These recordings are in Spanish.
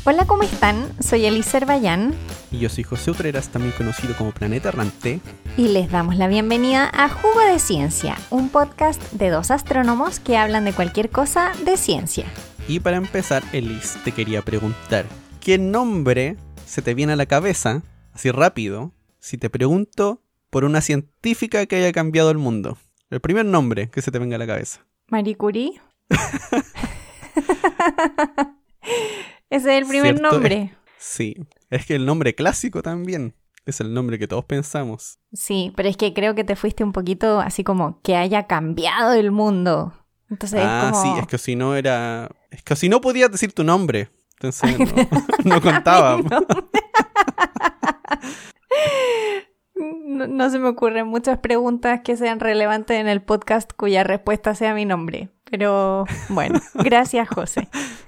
Hola, ¿cómo están? Soy Elisa Bayán. Y yo soy José Utreras, también conocido como Planeta Errante. Y les damos la bienvenida a Jugo de Ciencia, un podcast de dos astrónomos que hablan de cualquier cosa de ciencia. Y para empezar, Elis, te quería preguntar, ¿qué nombre se te viene a la cabeza, así rápido, si te pregunto por una científica que haya cambiado el mundo? El primer nombre que se te venga a la cabeza. Marie Curie. Ese es el primer ¿Cierto? nombre. Sí, es que el nombre clásico también es el nombre que todos pensamos. Sí, pero es que creo que te fuiste un poquito así como que haya cambiado el mundo. Entonces es como... sí, es que si no era... Es que si no podías decir tu nombre. Entonces no contaba. No se me ocurren muchas preguntas que sean relevantes en el podcast cuya respuesta sea mi nombre. Pero bueno, gracias, José.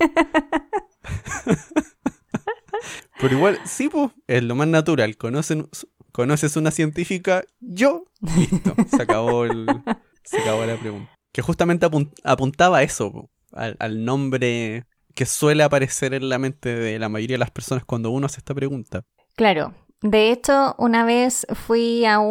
Pero igual, sí, pues, es lo más natural. ¿Conoces una científica? Yo. Listo, se acabó la pregunta. Que justamente apuntaba a eso, po, al nombre que suele aparecer en la mente de la mayoría de las personas cuando uno hace esta pregunta. Claro. De hecho, una vez fui a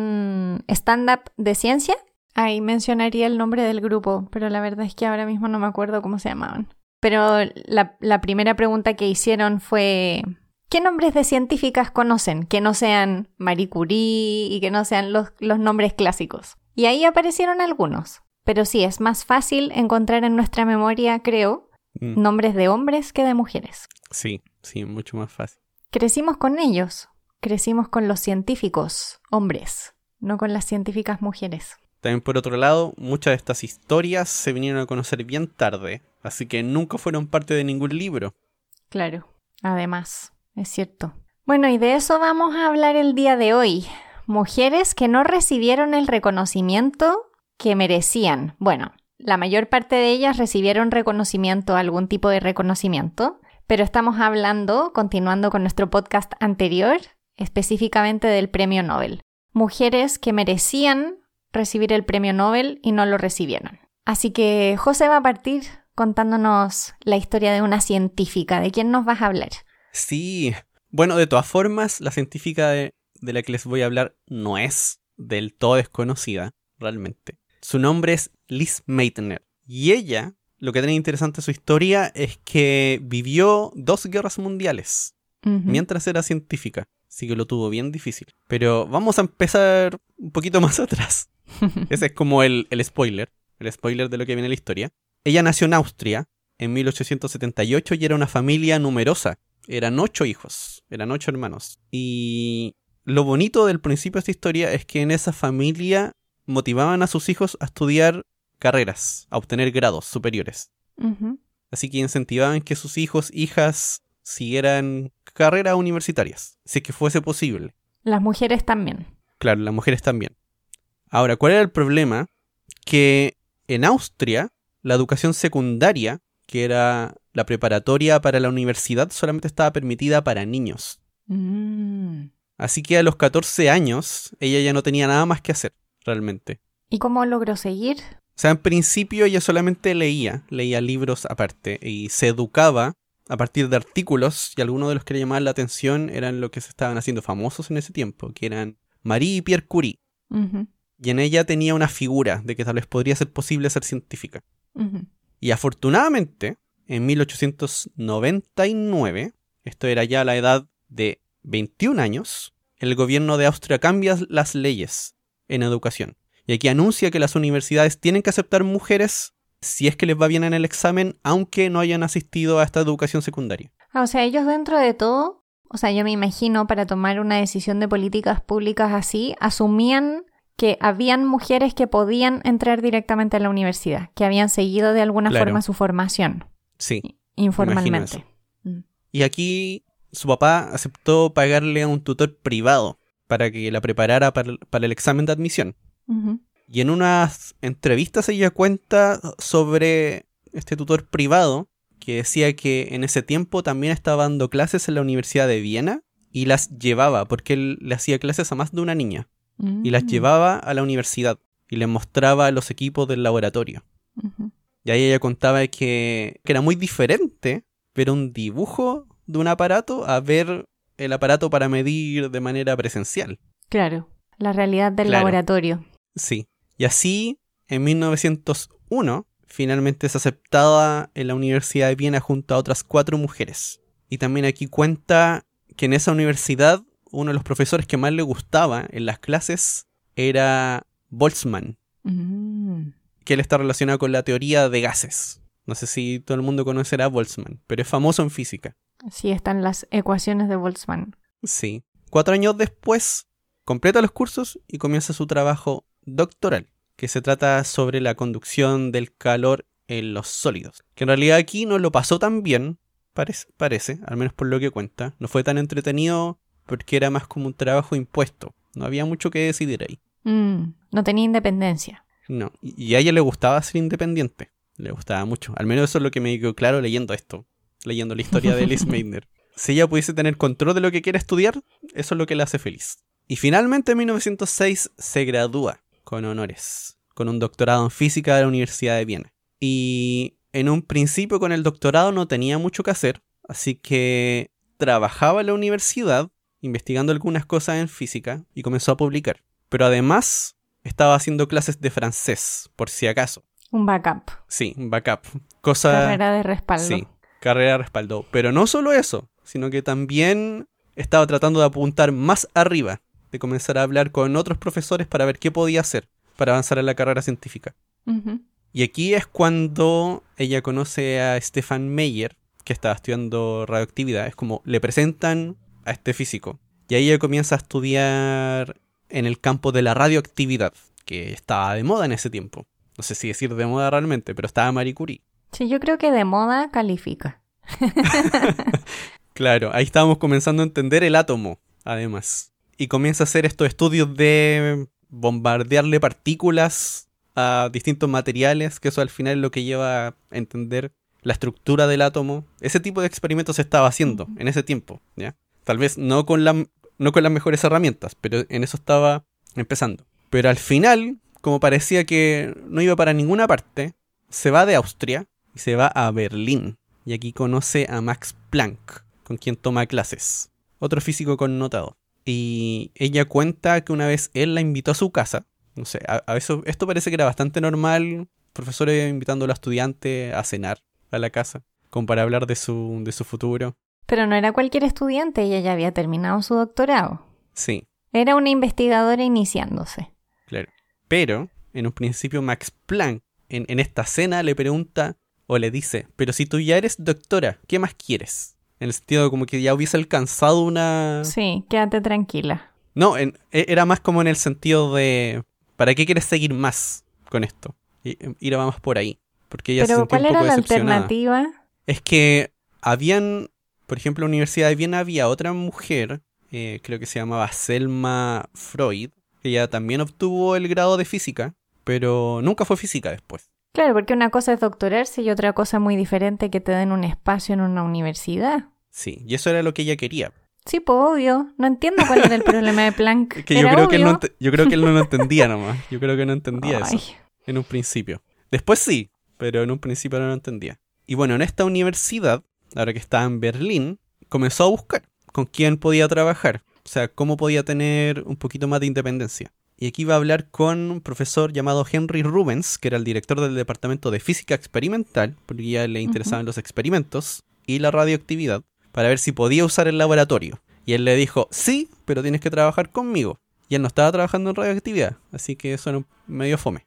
un stand-up de ciencia. Ahí mencionaría el nombre del grupo, pero la verdad es que ahora mismo no me acuerdo cómo se llamaban. Pero la primera pregunta que hicieron fue... ¿Qué nombres de científicas conocen que no sean Marie Curie y que no sean los nombres clásicos? Y ahí aparecieron algunos. Pero sí, es más fácil encontrar en nuestra memoria, creo, nombres de hombres que de mujeres. Sí, mucho más fácil. Crecimos con ellos. Crecimos con los científicos hombres, no con las científicas mujeres. También por otro lado, muchas de estas historias se vinieron a conocer bien tarde, así que nunca fueron parte de ningún libro. Claro, además, es cierto. Bueno, y de eso vamos a hablar el día de hoy. Mujeres que no recibieron el reconocimiento que merecían. Bueno, la mayor parte de ellas recibieron reconocimiento, algún tipo de reconocimiento, pero estamos hablando, continuando con nuestro podcast anterior, específicamente del Premio Nobel. Mujeres que merecían recibir el Premio Nobel y no lo recibieron. Así que José va a partir contándonos la historia de una científica. ¿De quién nos vas a hablar? Sí, bueno, de todas formas, la científica de la que les voy a hablar no es del todo desconocida, realmente. Su nombre es Liz Meitner. Y ella, lo que tiene interesante su historia es que vivió 2 guerras mundiales mientras era científica. Así que lo tuvo bien difícil. Pero vamos a empezar un poquito más atrás. Ese es como el spoiler. El spoiler de lo que viene en la historia. Ella nació en Austria en 1878 y era una familia numerosa. Eran 8 hijos. Eran 8 hermanos. Y lo bonito del principio de esta historia es que en esa familia motivaban a sus hijos a estudiar carreras, a obtener grados superiores. Así que incentivaban que sus hijos, hijas, siguieran carreras universitarias, si es que fuese posible. Las mujeres también. Claro, las mujeres también. Ahora, ¿cuál era el problema? Que en Austria, la educación secundaria, que era la preparatoria para la universidad, solamente estaba permitida para niños. Así que a los 14 años, ella ya no tenía nada más que hacer, realmente. ¿Y cómo logró seguir? O sea, en principio ella solamente leía libros aparte y se educaba a partir de artículos, y algunos de los que le llamaban la atención eran los que se estaban haciendo famosos en ese tiempo, que eran Marie y Pierre Curie. Y en ella tenía una figura de que tal vez podría ser posible ser científica. Y afortunadamente, en 1899, esto era ya la edad de 21 años, el gobierno de Austria cambia las leyes en educación. Y aquí anuncia que las universidades tienen que aceptar mujeres si es que les va bien en el examen, aunque no hayan asistido a esta educación secundaria. O sea, ellos dentro de todo, o sea, yo me imagino para tomar una decisión de políticas públicas así, asumían que habían mujeres que podían entrar directamente a la universidad, que habían seguido de alguna forma su formación. Sí. Informalmente. Y aquí su papá aceptó pagarle a un tutor privado para que la preparara para el examen de admisión. Y en unas entrevistas ella cuenta sobre este tutor privado que decía que en ese tiempo también estaba dando clases en la Universidad de Viena y las llevaba, porque él le hacía clases a más de una niña, y las llevaba a la universidad y les mostraba los equipos del laboratorio. Y ahí ella contaba que era muy diferente ver un dibujo de un aparato a ver el aparato para medir de manera presencial. Claro, la realidad del Claro. laboratorio. Sí. Y así, en 1901, finalmente es aceptada en la Universidad de Viena junto a otras 4 mujeres. Y también aquí cuenta que en esa universidad uno de los profesores que más le gustaba en las clases era Boltzmann, que él está relacionado con la teoría de gases. No sé si todo el mundo conocerá a Boltzmann, pero es famoso en física. Sí, están las ecuaciones de Boltzmann. Sí. 4 años después, completa los cursos y comienza su trabajo doctoral, que se trata sobre la conducción del calor en los sólidos. Que en realidad aquí no lo pasó tan bien, parece, al menos por lo que cuenta. No fue tan entretenido porque era más como un trabajo impuesto. No había mucho que decidir ahí. No tenía independencia. No, y a ella le gustaba ser independiente. Le gustaba mucho. Al menos eso es lo que me quedó claro leyendo esto. Leyendo la historia de Liz Meitner. Si ella pudiese tener control de lo que quiere estudiar, eso es lo que la hace feliz. Y finalmente en 1906 se gradúa con honores, con un doctorado en física de la Universidad de Viena. Y en un principio con el doctorado no tenía mucho que hacer, así que trabajaba en la universidad investigando algunas cosas en física y comenzó a publicar. Pero además estaba haciendo clases de francés, por si acaso. Un backup. Sí, un backup. Cosa... Carrera de respaldo. Sí, carrera de respaldo. Pero no solo eso, sino que también estaba tratando de apuntar más arriba, de comenzar a hablar con otros profesores para ver qué podía hacer para avanzar en la carrera científica. Y aquí es cuando ella conoce a Stefan Meyer, que estaba estudiando radioactividad. Es como le presentan a este físico. Y ahí ella comienza a estudiar en el campo de la radioactividad, que estaba de moda en ese tiempo. No sé si decir de moda realmente, pero estaba Marie Curie. Sí, yo creo que de moda califica. Claro, ahí estábamos comenzando a entender el átomo, además. Y comienza a hacer estos estudios de bombardearle partículas a distintos materiales, que eso al final es lo que lleva a entender la estructura del átomo. Ese tipo de experimentos se estaba haciendo en ese tiempo, ¿ya? Tal vez no con las mejores herramientas, pero en eso estaba empezando. Pero al final, como parecía que no iba para ninguna parte, se va de Austria y se va a Berlín. Y aquí conoce a Max Planck, con quien toma clases. Otro físico connotado. Y ella cuenta que una vez él la invitó a su casa. No sé, a veces esto parece que era bastante normal. Profesores invitando a los estudiantes a cenar a la casa, como para hablar de su futuro. Pero no era cualquier estudiante, ella ya había terminado su doctorado. Sí. Era una investigadora iniciándose. Claro. Pero, en un principio, Max Planck, en esta cena, le pregunta o le dice, pero si tú ya eres doctora, ¿qué más quieres? En el sentido de como que ya hubiese alcanzado una... Sí, quédate tranquila. No, era más como en el sentido de, ¿para qué quieres seguir más con esto? Ir más por ahí. Porque ella se Pero sentía ¿cuál un era poco la decepcionada. alternativa? Es que habían, por ejemplo, en la Universidad de Viena había otra mujer, creo que se llamaba Selma Freud, que ella también obtuvo el grado de física, pero nunca fue física después. Claro, porque una cosa es doctorarse y otra cosa muy diferente que te den un espacio en una universidad. Sí, y eso era lo que ella quería. Sí, pues obvio. No entiendo cuál era el problema de Planck. Que yo Era creo que él obvio. yo creo que él no lo entendía nomás. Yo creo que no entendía Ay. eso en un principio. Después sí, pero en un principio no lo entendía. Y bueno, en esta universidad, ahora que estaba en Berlín, comenzó a buscar con quién podía trabajar. O sea, cómo podía tener un poquito más de independencia. Y aquí va a hablar con un profesor llamado Henry Rubens, que era el director del departamento de física experimental, porque ya le interesaban los experimentos y la radioactividad, para ver si podía usar el laboratorio. Y él le dijo, sí, pero tienes que trabajar conmigo. Y él no estaba trabajando en radioactividad, así que eso era medio fome.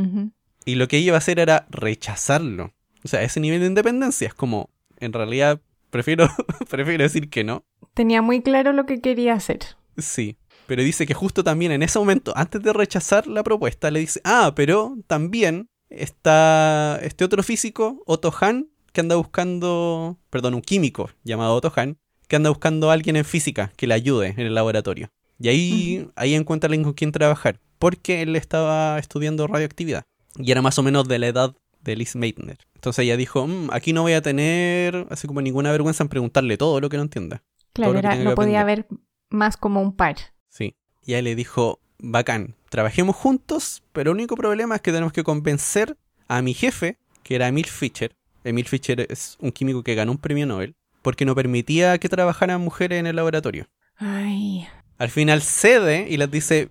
Y lo que ella iba a hacer era rechazarlo. O sea, ese nivel de independencia es como, en realidad, prefiero decir que no. Tenía muy claro lo que quería hacer. Sí, pero dice que justo también en ese momento, antes de rechazar la propuesta, le dice, pero también está este otro físico, Otto Hahn, que anda buscando, un químico llamado Otto Hahn, que anda buscando a alguien en física que le ayude en el laboratorio. Y ahí encuentra a alguien con quien trabajar, porque él estaba estudiando radioactividad. Y era más o menos de la edad de Liz Meitner. Entonces ella dijo, aquí no voy a tener así como ninguna vergüenza en preguntarle todo lo que no entienda. Claro, Todo lo que tenga no que podía aprender. haber más como un par. Sí. Y él le dijo, bacán, trabajemos juntos, pero el único problema es que tenemos que convencer a mi jefe, que era Emil Fischer. Emil Fischer es un químico que ganó un premio Nobel. porque no permitía que trabajaran mujeres en el laboratorio. Ay. Al final cede y les dice,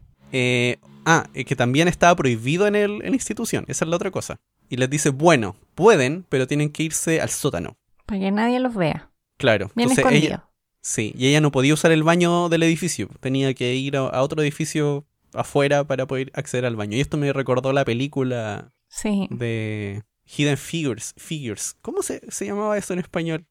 que también estaba prohibido en la institución, esa es la otra cosa. Y les dice, bueno, pueden, pero tienen que irse al sótano. Para que nadie los vea. Claro. Bien Entonces escondido. ella, sí, y ella no podía usar el baño del edificio, tenía que ir a otro edificio afuera para poder acceder al baño. Y esto me recordó la película Sí. de Hidden Figures. ¿Cómo se llamaba eso en español?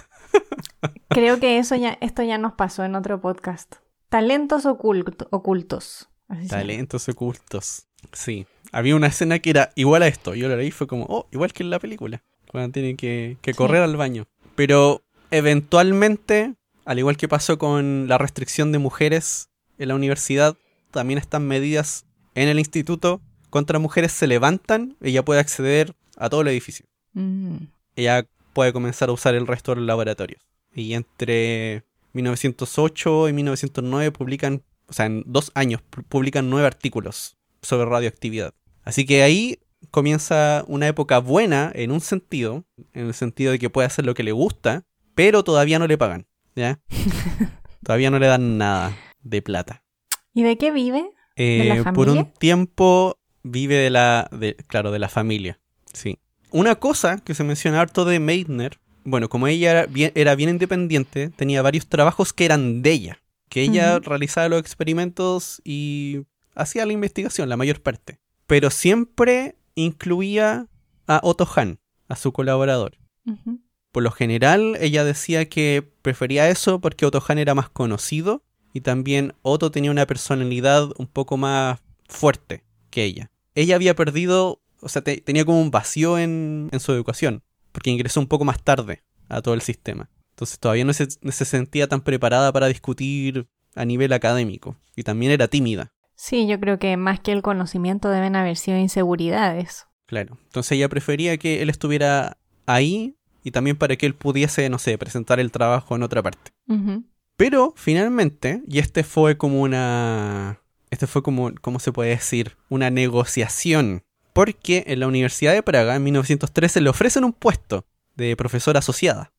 Creo que esto ya nos pasó en otro podcast. Talentos ocultos. Así se llama. Talentos ocultos. Sí. Había una escena que era igual a esto. Yo la leí y fue como, igual que en la película. Cuando tienen que correr al baño. Pero eventualmente, al igual que pasó con la restricción de mujeres en la universidad, también están medidas en el instituto contra mujeres se levantan, ella puede acceder a todo el edificio. Ella puede comenzar a usar el resto de los laboratorios. Y entre 1908 y 1909 publican, o sea, en 2 años publican 9 artículos sobre radioactividad. Así que ahí comienza una época buena en un sentido, en el sentido de que puede hacer lo que le gusta, pero todavía no le pagan, ¿ya? Todavía no le dan nada de plata. ¿Y de qué vive? ¿De la familia? Por un tiempo vive de la familia, sí. Una cosa que se menciona harto de Meitner, bueno, como ella era bien independiente, tenía varios trabajos que eran de ella, que ella realizaba los experimentos y hacía la investigación, la mayor parte. Pero siempre incluía a Otto Hahn, a su colaborador. Por lo general, ella decía que prefería eso porque Otto Hahn era más conocido y también Otto tenía una personalidad un poco más fuerte que ella. Ella había perdido, o sea, tenía como un vacío en su educación, porque ingresó un poco más tarde a todo el sistema. Entonces todavía no se sentía tan preparada para discutir a nivel académico. Y también era tímida. Sí, yo creo que más que el conocimiento deben haber sido inseguridades. Claro. Entonces ella prefería que él estuviera ahí y también para que él pudiese, no sé, presentar el trabajo en otra parte. Pero finalmente, y ¿cómo se puede decir? Una negociación. Porque en la Universidad de Praga, en 1913, le ofrecen un puesto de profesora asociada.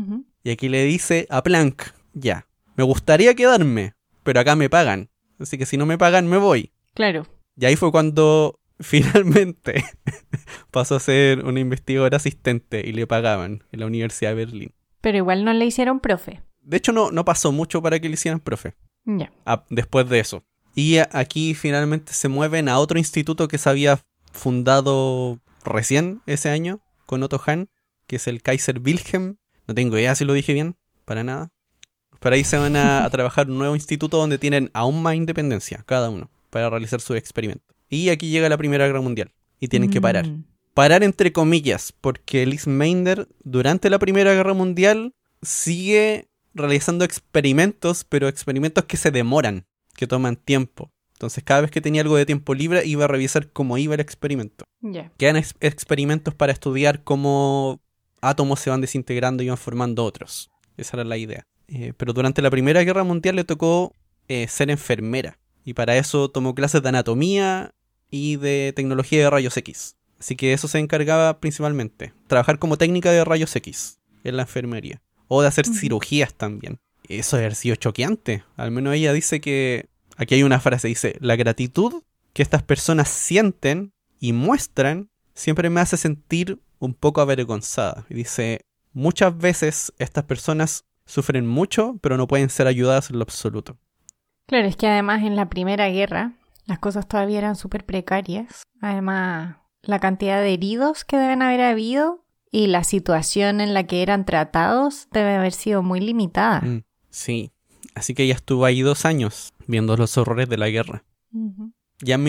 Y aquí le dice a Planck, ya, me gustaría quedarme, pero acá me pagan. Así que si no me pagan, me voy. Claro. Y ahí fue cuando finalmente pasó a ser una investigadora asistente y le pagaban en la Universidad de Berlín. Pero igual no le hicieron profe. De hecho, no pasó mucho para que le hicieran profe. Ya. Después de eso. Y aquí finalmente se mueven a otro instituto que se había fundado recién ese año con Otto Hahn, que es el Kaiser Wilhelm. No tengo idea si lo dije bien, para nada. Pero ahí se van a trabajar un nuevo instituto donde tienen aún más independencia, cada uno, para realizar sus experimentos. Y aquí llega la Primera Guerra Mundial y tienen que parar. Parar entre comillas, porque Lise Meitner durante la Primera Guerra Mundial sigue realizando experimentos, pero experimentos que se demoran, que toman tiempo. Entonces cada vez que tenía algo de tiempo libre iba a revisar cómo iba el experimento. Que eran experimentos para estudiar cómo átomos se van desintegrando y van formando otros. Esa era la idea. Pero durante la Primera Guerra Mundial le tocó ser enfermera. Y para eso tomó clases de anatomía y de tecnología de rayos X. Así que eso se encargaba principalmente. Trabajar como técnica de rayos X en la enfermería. O de hacer cirugías también. Eso debe haber sido choqueante. Al menos ella dice que... Aquí hay una frase, dice: la gratitud que estas personas sienten y muestran siempre me hace sentir un poco avergonzada. Y dice, muchas veces estas personas sufren mucho, pero no pueden ser ayudadas en lo absoluto. Claro, es que además en la Primera Guerra las cosas todavía eran súper precarias. Además, la cantidad de heridos que deben haber habido y la situación en la que eran tratados debe haber sido muy limitada. Sí, así que ella estuvo ahí 2 años viendo los horrores de la guerra. Ya en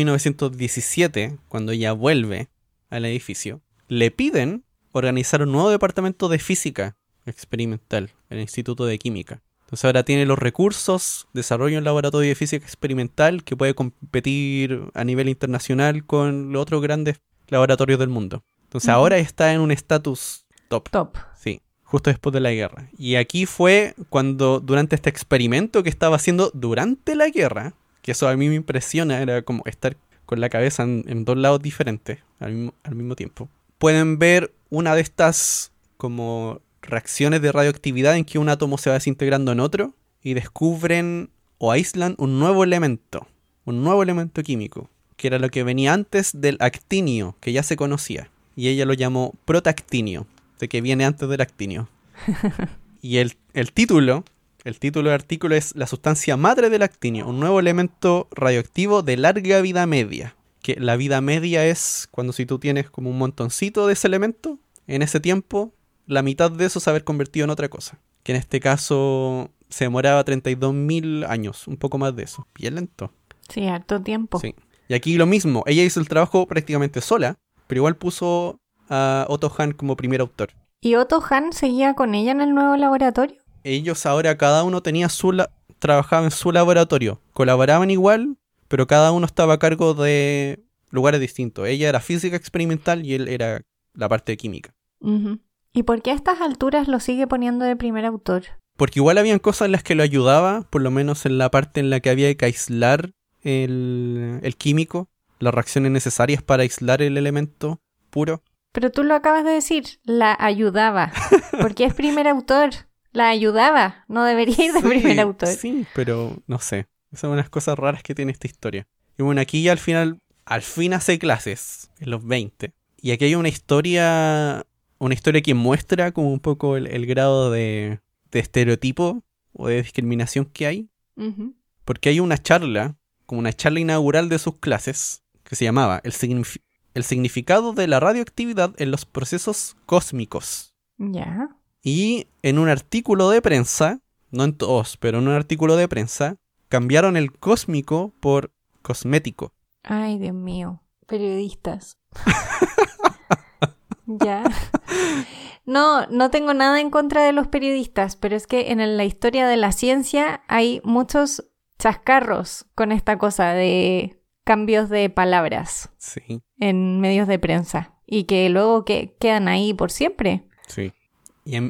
1917, cuando ella vuelve al edificio, le piden organizar un nuevo departamento de física experimental en el Instituto de Química. Entonces ahora tiene los recursos, desarrolla un laboratorio de física experimental que puede competir a nivel internacional con los otros grandes laboratorios del mundo. Entonces ahora está en un estatus top. Sí, justo después de la guerra. Y aquí fue cuando, durante este experimento que estaba haciendo durante la guerra, que eso a mí me impresiona, era como estar con la cabeza en 2 lados diferentes al mismo tiempo. Pueden ver una de estas como reacciones de radioactividad en que un átomo se va desintegrando en otro y descubren o aíslan un nuevo elemento químico, que era lo que venía antes del actinio, que ya se conocía. Y ella lo llamó protactinio, de que viene antes del actinio. Y el título del artículo es La sustancia madre del actinio, un nuevo elemento radioactivo de larga vida media. Que la vida media es cuando si tú tienes como un montoncito de ese elemento, en ese tiempo, la mitad de eso se haber convertido en otra cosa. Que en este caso se demoraba 32.000 años, un poco más de eso. Bien lento. Sí, harto tiempo. Sí. Y aquí lo mismo, ella hizo el trabajo prácticamente sola, pero igual puso a Otto Hahn como primer autor. ¿Y Otto Hahn seguía con ella en el nuevo laboratorio? Ellos ahora cada uno tenía trabajaba en su laboratorio, colaboraban igual, pero cada uno estaba a cargo de lugares distintos. Ella era física experimental y él era la parte de química. Uh-huh. ¿Y por qué a estas alturas lo sigue poniendo de primer autor? Porque igual habían cosas en las que lo ayudaba, por lo menos en la parte en la que había que aislar el químico, las reacciones necesarias para aislar el elemento puro. Pero tú lo acabas de decir, la ayudaba. Porque es primer autor. La ayudaba. No debería ir de primer autor. Sí, pero no sé. Esas son unas cosas raras que tiene esta historia. Y bueno, aquí ya al fin hace clases, en los 20. Y aquí hay una historia que muestra como un poco el grado de estereotipo o de discriminación que hay. Uh-huh. Porque hay una charla, como una charla inaugural de sus clases, que se llamaba El significado de la radioactividad en los procesos cósmicos. Ya. Y en un artículo de prensa, no en todos, pero en un artículo de prensa, cambiaron el cósmico por cosmético. Ay, Dios mío. Periodistas. Ya. No tengo nada en contra de los periodistas, pero es que en la historia de la ciencia hay muchos chascarros con esta cosa de cambios de palabras. Sí. En medios de prensa y que luego quedan ahí por siempre. Sí. Y en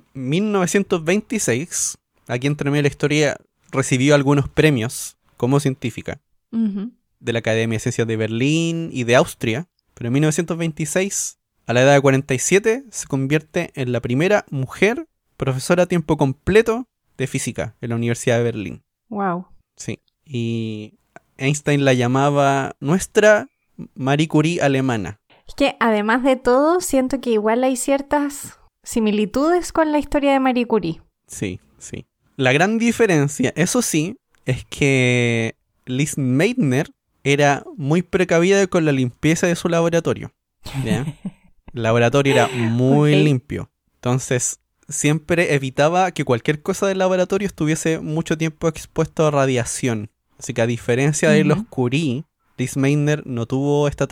1926, aquí entre medio de la historia, recibió algunos premios como científica Uh-huh. de la Academia de Ciencias de Berlín y de Austria, pero en 1926, a la edad de 47, se convierte en la primera mujer profesora a tiempo completo de física en la Universidad de Berlín. Wow. Sí. Y Einstein la llamaba nuestra Marie Curie alemana. Es que además de todo, siento que igual hay ciertas similitudes con la historia de Marie Curie. Sí, sí. La gran diferencia, eso sí, es que Lise Meitner era muy precavida con la limpieza de su laboratorio. ¿Ya? El laboratorio era muy limpio. Entonces, siempre evitaba que cualquier cosa del laboratorio estuviese mucho tiempo expuesto a radiación. Así que a diferencia de los Curie, Lise Meitner no tuvo este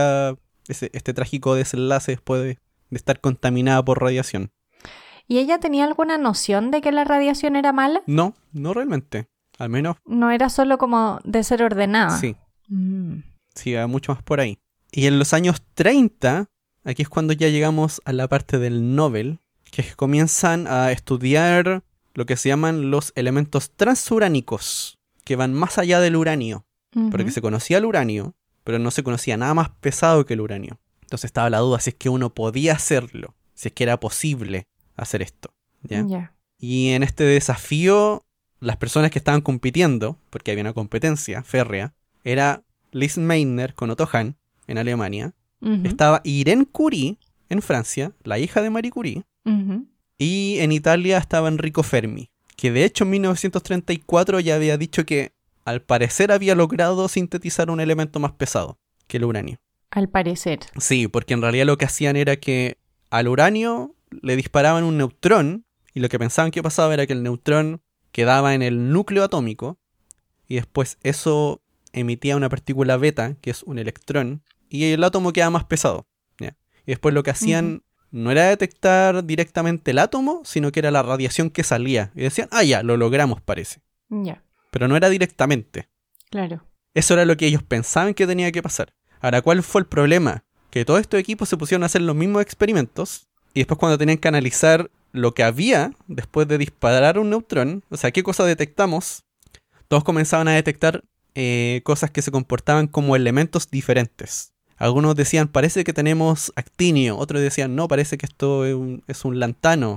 trágico desenlace después de estar contaminada por radiación. ¿Y ella tenía alguna noción de que la radiación era mala? No, no realmente. Al menos. No era solo como de ser ordenada. Sí. Sí, va mucho más por ahí. Y en los años 30, aquí es cuando ya llegamos a la parte del Nobel, que comienzan a estudiar lo que se llaman los elementos transuránicos, que van más allá del uranio. Porque se conocía el uranio, pero no se conocía nada más pesado que el uranio. Entonces estaba la duda si es que uno podía hacerlo, si es que era posible hacer esto. ¿Ya? Yeah. Y en este desafío, las personas que estaban compitiendo, porque había una competencia férrea, era Lise Meitner con Otto Hahn en Alemania, estaba Irene Curie en Francia, la hija de Marie Curie, y en Italia estaba Enrico Fermi, que de hecho en 1934 ya había dicho que al parecer había logrado sintetizar un elemento más pesado que el uranio. Al parecer. Sí, porque en realidad lo que hacían era que al uranio le disparaban un neutrón y lo que pensaban que pasaba era que el neutrón quedaba en el núcleo atómico y después eso emitía una partícula beta, que es un electrón, y el átomo quedaba más pesado. ¿Ya? Y después lo que hacían no era detectar directamente el átomo, sino que era la radiación que salía. Y decían, ya, lo logramos parece. Ya. Pero no era directamente. Claro. Eso era lo que ellos pensaban que tenía que pasar. Ahora, ¿cuál fue el problema? Que todos estos equipos se pusieron a hacer los mismos experimentos y después cuando tenían que analizar lo que había después de disparar un neutrón, o sea, qué cosa detectamos, todos comenzaban a detectar cosas que se comportaban como elementos diferentes. Algunos decían, parece que tenemos actinio, otros decían, no, parece que esto es un lantano,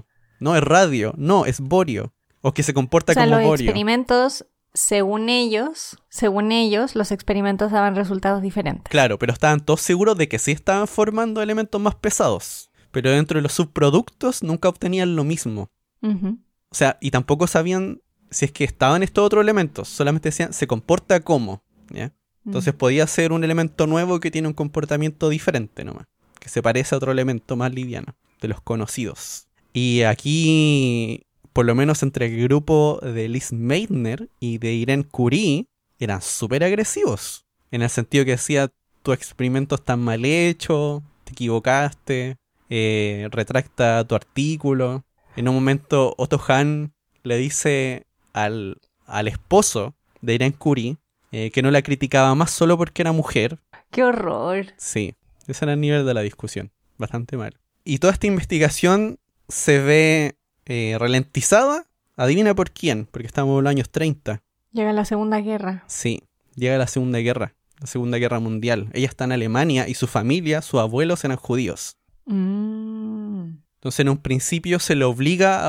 no, es radio, no, es borio. O que se comporta O sea, como los borio. experimentos, según ellos, los experimentos daban resultados diferentes. Claro, pero estaban todos seguros de que sí estaban formando elementos más pesados. Pero dentro de los subproductos nunca obtenían lo mismo. Ujú. O sea, y tampoco sabían si es que estaban estos otros elementos. Solamente decían, se comporta como, ¿ya? Entonces podía ser un elemento nuevo que tiene un comportamiento diferente nomás. Que se parece a otro elemento más liviano, de los conocidos. Y aquí, por lo menos entre el grupo de Liz Meitner y de Irene Curie, eran súper agresivos. En el sentido que decía, tu experimento está mal hecho, te equivocaste, retracta tu artículo. En un momento Otto Hahn le dice al esposo de Irene Curie que no la criticaba más solo porque era mujer. ¡Qué horror! Sí, ese era el nivel de la discusión. Bastante mal. Y toda esta investigación se ve ralentizada. Adivina por quién, porque estamos en los años 30. Llega la Segunda Guerra. Sí, llega la Segunda Guerra Mundial. Ella está en Alemania y su familia, sus abuelos eran judíos. Entonces en un principio se le obliga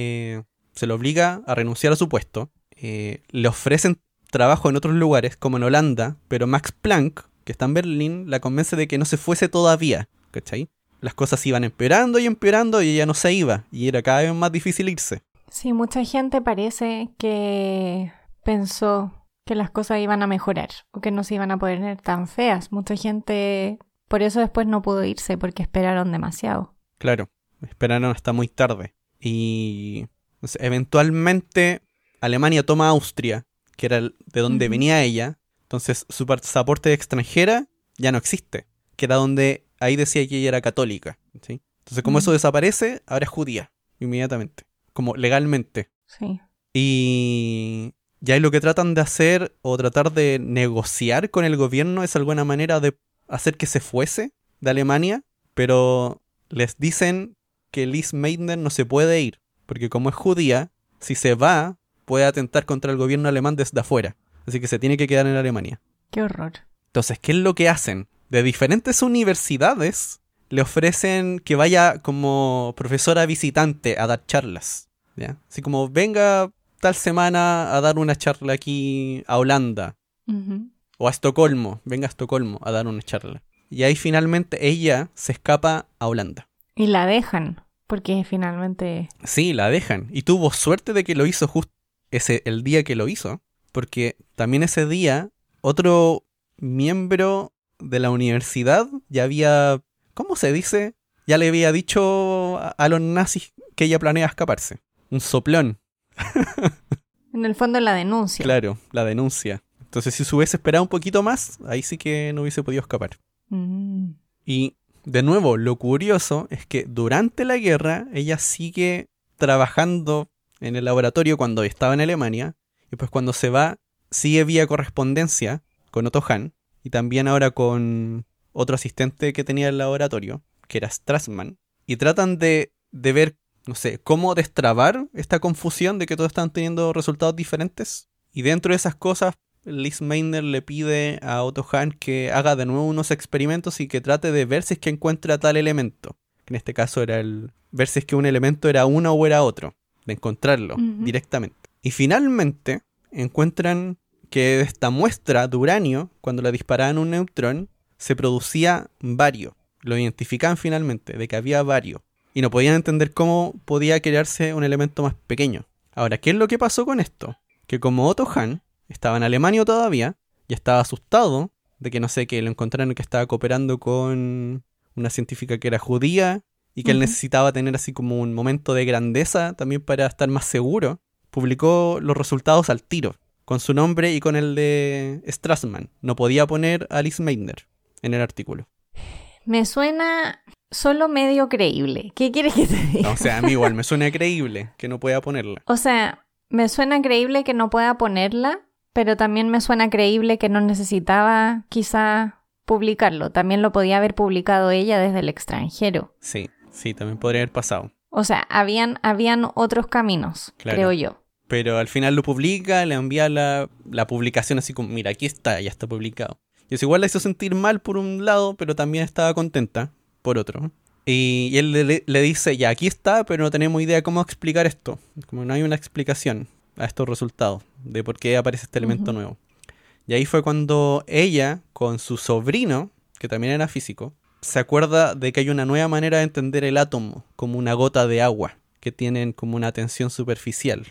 a renunciar a su puesto. Le ofrecen trabajo en otros lugares, como en Holanda, pero Max Planck, que está en Berlín, la convence de que no se fuese todavía, ¿cachai? Las cosas iban empeorando y ella no se iba, y era cada vez más difícil irse. Sí, mucha gente parece que pensó que las cosas iban a mejorar o que no se iban a poner tan feas. Mucha gente por eso después no pudo irse, porque esperaron demasiado. Claro, esperaron hasta muy tarde. Y eventualmente Alemania toma Austria, que era de donde venía ella. Entonces su pasaporte de extranjera ya no existe, que era donde ahí decía que ella era católica, ¿sí? Entonces como eso desaparece, ahora es judía, inmediatamente, como legalmente. Sí. Y ya lo que tratan de hacer o tratar de negociar con el gobierno es alguna manera de hacer que se fuese de Alemania, pero les dicen que Liz Meitner no se puede ir, porque como es judía, si se va, puede atentar contra el gobierno alemán desde afuera. Así que se tiene que quedar en Alemania. ¡Qué horror! Entonces, ¿qué es lo que hacen? De diferentes universidades le ofrecen que vaya como profesora visitante a dar charlas, ¿ya? Así como, venga tal semana a dar una charla aquí a Holanda. O a Estocolmo, venga a Estocolmo a dar una charla. Y ahí finalmente ella se escapa a Holanda. Y la dejan, porque finalmente... Sí, la dejan. Y tuvo suerte de que lo hizo justo el día que lo hizo. Porque también ese día otro miembro de la universidad ya había... ¿Cómo se dice? Ya le había dicho a los nazis que ella planea escaparse. Un soplón. En el fondo la denuncia. Claro, la denuncia. Entonces si se hubiese esperado un poquito más, ahí sí que no hubiese podido escapar. Y de nuevo, lo curioso es que durante la guerra ella sigue trabajando en el laboratorio cuando estaba en Alemania. Y pues cuando se va, sigue vía correspondencia con Otto Hahn. Y también ahora con otro asistente que tenía el laboratorio, que era Strassmann. Y tratan de ver, no sé, cómo destrabar esta confusión de que todos están teniendo resultados diferentes. Y dentro de esas cosas, Liz Meitner le pide a Otto Hahn que haga de nuevo unos experimentos y que trate de ver si es que encuentra tal elemento. En este caso era ver si es que un elemento era uno o era otro. De encontrarlo directamente. Y finalmente encuentran que de esta muestra de uranio, cuando le disparaban un neutrón, se producía bario. Lo identificaban finalmente, de que había bario. Y no podían entender cómo podía crearse un elemento más pequeño. Ahora, ¿qué es lo que pasó con esto? Que como Otto Hahn estaba en Alemania todavía, y estaba asustado de que, no sé, que lo encontraron que estaba cooperando con una científica que era judía, y que él necesitaba tener así como un momento de grandeza también para estar más seguro, publicó los resultados al tiro, con su nombre y con el de Strassmann. No podía poner a Liz Meitner en el artículo. Me suena solo medio creíble. ¿Qué quieres que te diga? No, o sea, a mí igual me suena creíble que no pueda ponerla. O sea, me suena creíble que no pueda ponerla, pero también me suena creíble que no necesitaba quizá publicarlo. También lo podía haber publicado ella desde el extranjero. Sí, también podría haber pasado. O sea, habían otros caminos, claro, creo yo. Pero al final lo publica, le envía la publicación así como, mira, aquí está, ya está publicado. Y eso igual la hizo sentir mal por un lado, pero también estaba contenta por otro. Y él le dice, ya aquí está, pero no tenemos idea cómo explicar esto. Como no hay una explicación a estos resultados de por qué aparece este elemento nuevo. Y ahí fue cuando ella, con su sobrino, que también era físico, se acuerda de que hay una nueva manera de entender el átomo, como una gota de agua, que tienen como una tensión superficial.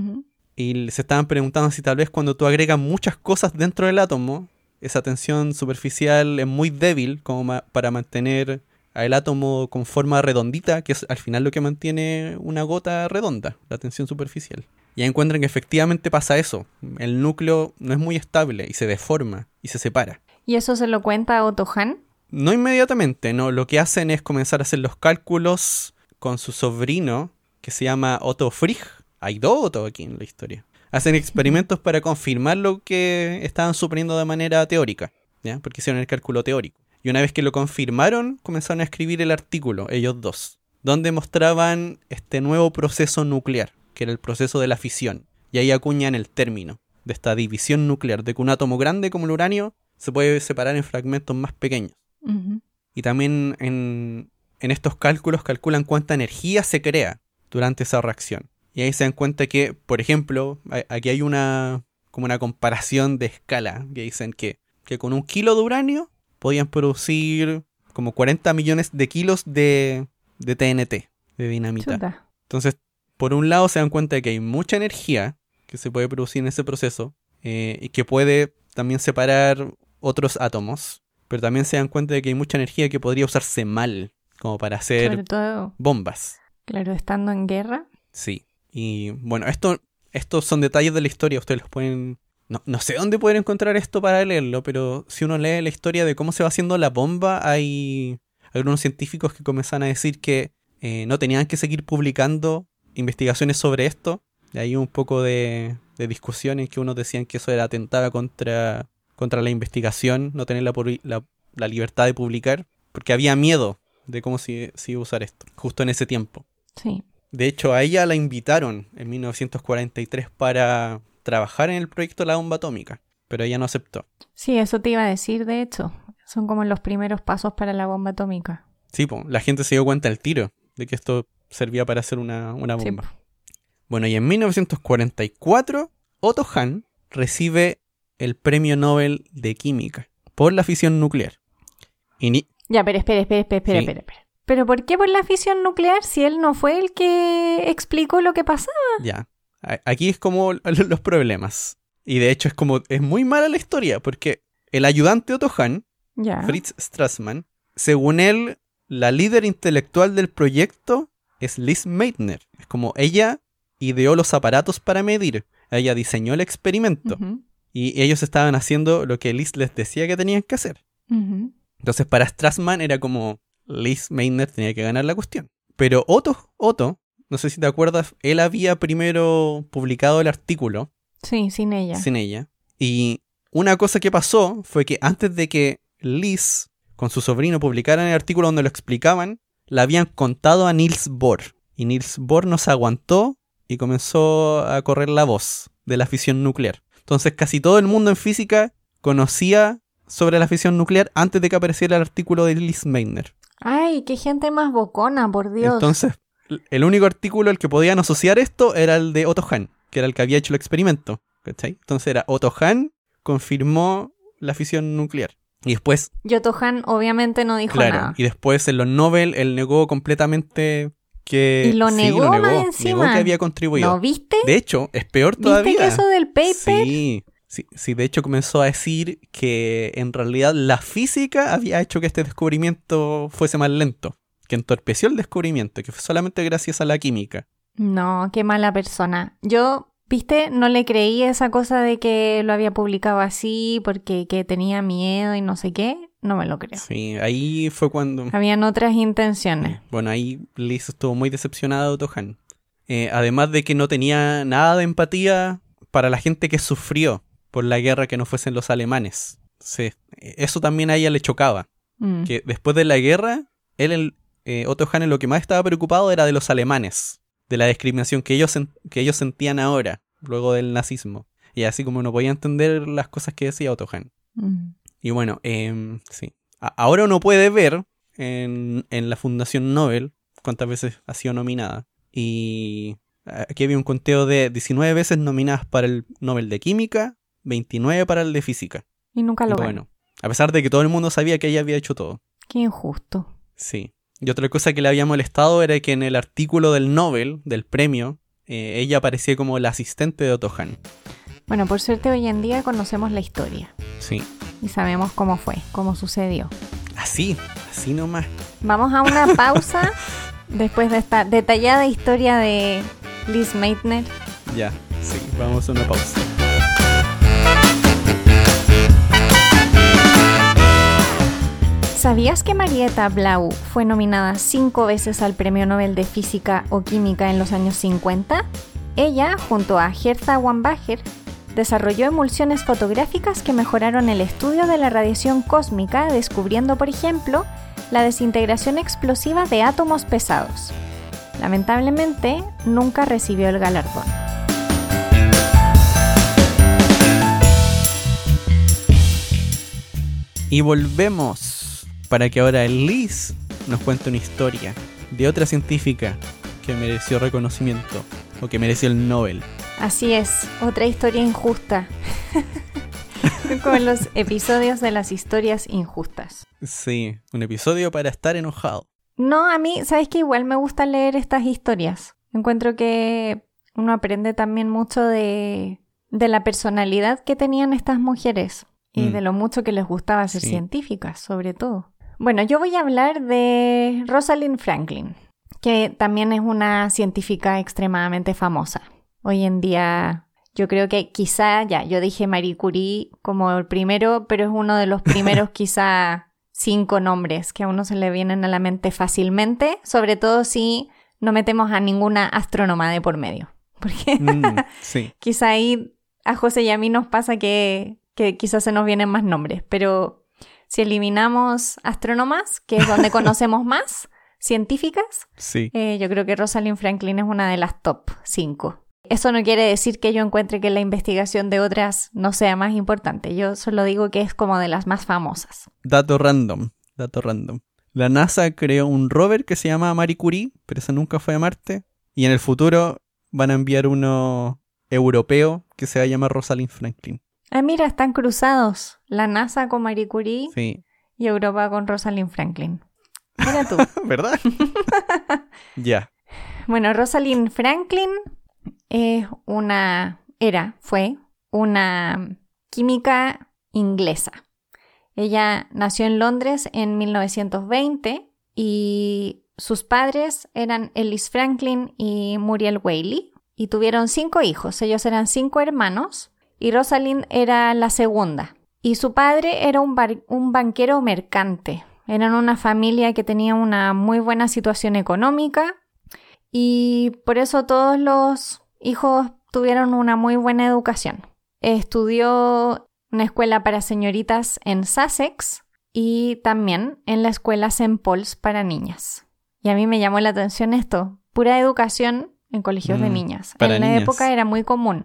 Y se estaban preguntando si tal vez cuando tú agregas muchas cosas dentro del átomo, esa tensión superficial es muy débil como para mantener al átomo con forma redondita, que es al final lo que mantiene una gota redonda, la tensión superficial. Y encuentran que efectivamente pasa eso. El núcleo no es muy estable y se deforma y se separa. ¿Y eso se lo cuenta a Otto Hahn? No inmediatamente, no. Lo que hacen es comenzar a hacer los cálculos con su sobrino, que se llama Otto Frigg. Hay dos Otto aquí en la historia. Hacen experimentos para confirmar lo que estaban suponiendo de manera teórica, ¿ya? Porque hicieron el cálculo teórico. Y una vez que lo confirmaron, comenzaron a escribir el artículo, ellos dos, donde mostraban este nuevo proceso nuclear, que era el proceso de la fisión. Y ahí acuñan el término de esta división nuclear, de que un átomo grande como el uranio se puede separar en fragmentos más pequeños. Y también en estos cálculos calculan cuánta energía se crea durante esa reacción. Y ahí se dan cuenta que, por ejemplo, aquí hay como una comparación de escala, que dicen que con 1 kilo de uranio podían producir como 40 millones de kilos de TNT, de dinamita. Chuta. Entonces, por un lado se dan cuenta de que hay mucha energía que se puede producir en ese proceso y que puede también separar otros átomos, pero también se dan cuenta de que hay mucha energía que podría usarse mal, como para hacer Sobre todo, bombas. claro, estando en guerra. Sí, y bueno, estos son detalles de la historia, ustedes los pueden... No sé dónde pueden encontrar esto para leerlo, pero si uno lee la historia de cómo se va haciendo la bomba, hay algunos científicos que comienzan a decir que no tenían que seguir publicando investigaciones sobre esto. Y hay un poco de discusión en que unos decían que eso atentaba contra la investigación, no tener la libertad de publicar, porque había miedo de cómo se iba a usar esto, justo en ese tiempo. Sí. De hecho, a ella la invitaron en 1943 para trabajar en el proyecto de la bomba atómica, pero ella no aceptó. Sí, eso te iba a decir, de hecho. Son como los primeros pasos para la bomba atómica. Sí, la gente se dio cuenta al tiro de que esto servía para hacer una bomba. Sí. Bueno, y en 1944, Otto Hahn recibe el Premio Nobel de Química por la fisión nuclear. Ya, pero espera. Sí. ¿Pero por qué por la fisión nuclear si él no fue el que explicó lo que pasaba? Ya, aquí es como los problemas. Y de hecho es muy mala la historia, porque el ayudante Otto Hahn, Ya. Fritz Strassmann, según él, la líder intelectual del proyecto es Lise Meitner. Es como ella ideó los aparatos para medir. Ella diseñó el experimento. Y ellos estaban haciendo lo que Lise les decía que tenían que hacer. Entonces para Strassmann era como Lise Meitner tenía que ganar la cuestión. Pero Otto, no sé si te acuerdas, él había primero publicado el artículo. Sí, sin ella. Sin ella. Y una cosa que pasó fue que antes de que Lise con su sobrino publicaran el artículo donde lo explicaban, la habían contado a Niels Bohr. Y Niels Bohr no se aguantó y comenzó a correr la voz de la fisión nuclear. Entonces casi todo el mundo en física conocía sobre la fisión nuclear antes de que apareciera el artículo de Lise Meitner. Ay, qué gente más bocona, por Dios. Entonces, el único artículo al que podían asociar esto era el de Otto Hahn, que era el que había hecho el experimento. ¿Cachai? Entonces era Otto Hahn confirmó la fisión nuclear. Y después... Y Otto Hahn obviamente no dijo nada. Y después en los Nobel él negó completamente que... Y lo negó más encima. Negó que había contribuido. ¿No viste? De hecho, es peor todavía. ¿Viste que eso del paper? Sí, de hecho comenzó a decir que en realidad la física había hecho que este descubrimiento fuese más lento, que entorpeció el descubrimiento, que fue solamente gracias a la química. No, qué mala persona. Yo, ¿viste? No le creí esa cosa de que lo había publicado así porque que tenía miedo y no sé qué. No me lo creo. Sí, ahí fue cuando... Habían otras intenciones. Bueno, ahí Liz estuvo muy decepcionada de Otto Hahn. Además de que no tenía nada de empatía para la gente que sufrió por la guerra que no fuesen los alemanes. Sí, eso también a ella le chocaba. Que después de la guerra, Otto Hahn lo que más estaba preocupado era de los alemanes, de la discriminación que ellos sentían ahora, luego del nazismo. Y así como no podía entender las cosas que decía Otto Hahn. Y bueno, sí. Ahora uno puede ver en la Fundación Nobel cuántas veces ha sido nominada. Y aquí había un conteo de 19 veces nominadas para el Nobel de Química, 29 para el de Física. Y nunca lo ganó. Bueno, a pesar de que todo el mundo sabía que ella había hecho todo. Qué injusto. Sí. Y otra cosa que le había molestado era que en el artículo del Nobel, del premio, ella aparecía como la asistente de Otto Hahn. Bueno, por suerte hoy en día conocemos la historia. Sí. Y sabemos cómo fue, cómo sucedió. Así nomás. Vamos a una pausa después de esta detallada historia de Liz Meitner. Ya, sí, vamos a una pausa. ¿Sabías que Marietta Blau fue nominada 5 veces al Premio Nobel de Física o Química en los años 50? Ella, junto a Hertha Wambacher, desarrolló emulsiones fotográficas que mejoraron el estudio de la radiación cósmica, descubriendo, por ejemplo, la desintegración explosiva de átomos pesados. Lamentablemente, nunca recibió el galardón. Y volvemos para que ahora Liz nos cuente una historia de otra científica que mereció reconocimiento o que mereció el Nobel. Así es, otra historia injusta. Con los episodios de las historias injustas. Sí, un episodio para estar enojado. No, a mí, ¿sabes qué? Igual me gusta leer estas historias. Encuentro que uno aprende también mucho de la personalidad que tenían estas mujeres y de lo mucho que les gustaba ser científicas, sobre todo. Bueno, yo voy a hablar de Rosalind Franklin, que también es una científica extremadamente famosa. Hoy en día, yo creo que quizá, yo dije Marie Curie como el primero, pero es uno de los primeros quizá 5 nombres que a uno se le vienen a la mente fácilmente, sobre todo si no metemos a ninguna astrónoma de por medio. Porque quizá ahí a José y a mí nos pasa que quizás se nos vienen más nombres, pero si eliminamos astrónomas, que es donde conocemos más, científicas, yo creo que Rosalind Franklin es una de las top 5. Eso no quiere decir que yo encuentre que la investigación de otras no sea más importante. Yo solo digo que es como de las más famosas. Dato random. La NASA creó un rover que se llama Marie Curie, pero ese nunca fue a Marte. Y en el futuro van a enviar uno europeo que se va a llamar Rosalind Franklin. Ah, mira, están cruzados. La NASA con Marie Curie y Europa con Rosalind Franklin. Mira tú. ¿Verdad? Ya. Bueno, Rosalind Franklin fue una química inglesa. Ella nació en Londres en 1920 y sus padres eran Ellis Franklin y Muriel Whaley y tuvieron 5 hijos. Ellos eran 5 hermanos y Rosalind era la segunda. Y su padre era un banquero mercante. Eran una familia que tenía una muy buena situación económica y por eso todos los hijos tuvieron una muy buena educación. Estudió una escuela para señoritas en Sussex y también en la escuela St. Paul's para niñas. Y a mí me llamó la atención esto, pura educación en colegios de niñas. En la época era muy común.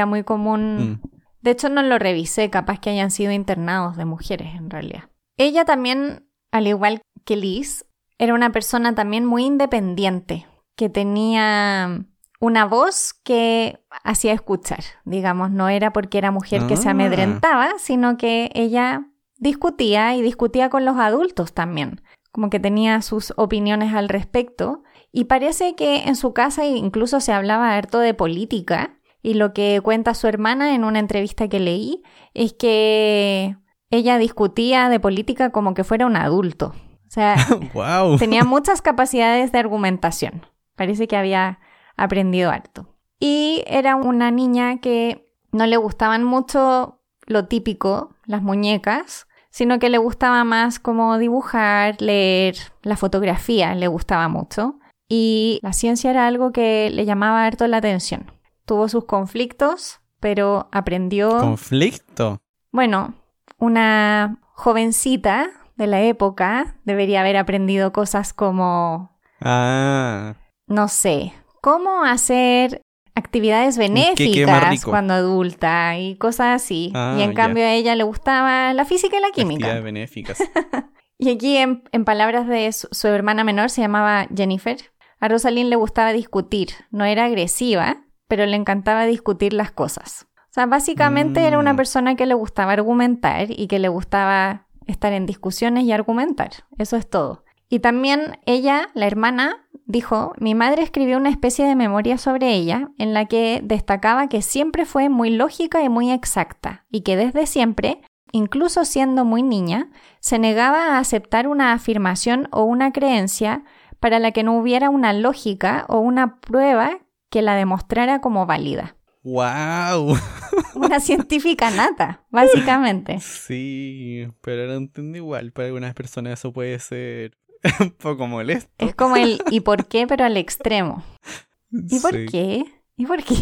De hecho no lo revisé, capaz que hayan sido internados de mujeres en realidad. Ella también, al igual que Liz, era una persona también muy independiente, que tenía una voz que hacía escuchar, digamos, no era porque era mujer que se amedrentaba, sino que ella discutía con los adultos también, como que tenía sus opiniones al respecto, y parece que en su casa incluso se hablaba harto de política, y lo que cuenta su hermana en una entrevista que leí es que ella discutía de política como que fuera un adulto, o sea, wow. Tenía muchas capacidades de argumentación, parece que había aprendido harto. Y era una niña que no le gustaban mucho lo típico, las muñecas, sino que le gustaba más como dibujar, leer, la fotografía le gustaba mucho. Y la ciencia era algo que le llamaba harto la atención. Tuvo sus conflictos, pero aprendió... ¿Conflicto? Bueno, una jovencita de la época debería haber aprendido cosas como... no sé... cómo hacer actividades benéficas cuando adulta y cosas así. Y en cambio a ella le gustaba la física y la química. Actividades benéficas. Y aquí, en palabras de su hermana menor, se llamaba Jennifer, a Rosalind le gustaba discutir. No era agresiva, pero le encantaba discutir las cosas. O sea, básicamente era una persona que le gustaba argumentar y que le gustaba estar en discusiones y argumentar. Eso es todo. Y también ella, la hermana, dijo, mi madre escribió una especie de memoria sobre ella en la que destacaba que siempre fue muy lógica y muy exacta y que desde siempre, incluso siendo muy niña, se negaba a aceptar una afirmación o una creencia para la que no hubiera una lógica o una prueba que la demostrara como válida. ¡Wow! Una científica nata, básicamente. Sí, pero no entiendo igual. Para algunas personas eso puede ser un poco molesto. Es como el ¿y por qué? Pero al extremo. ¿Y por Sí. qué? ¿Y por qué?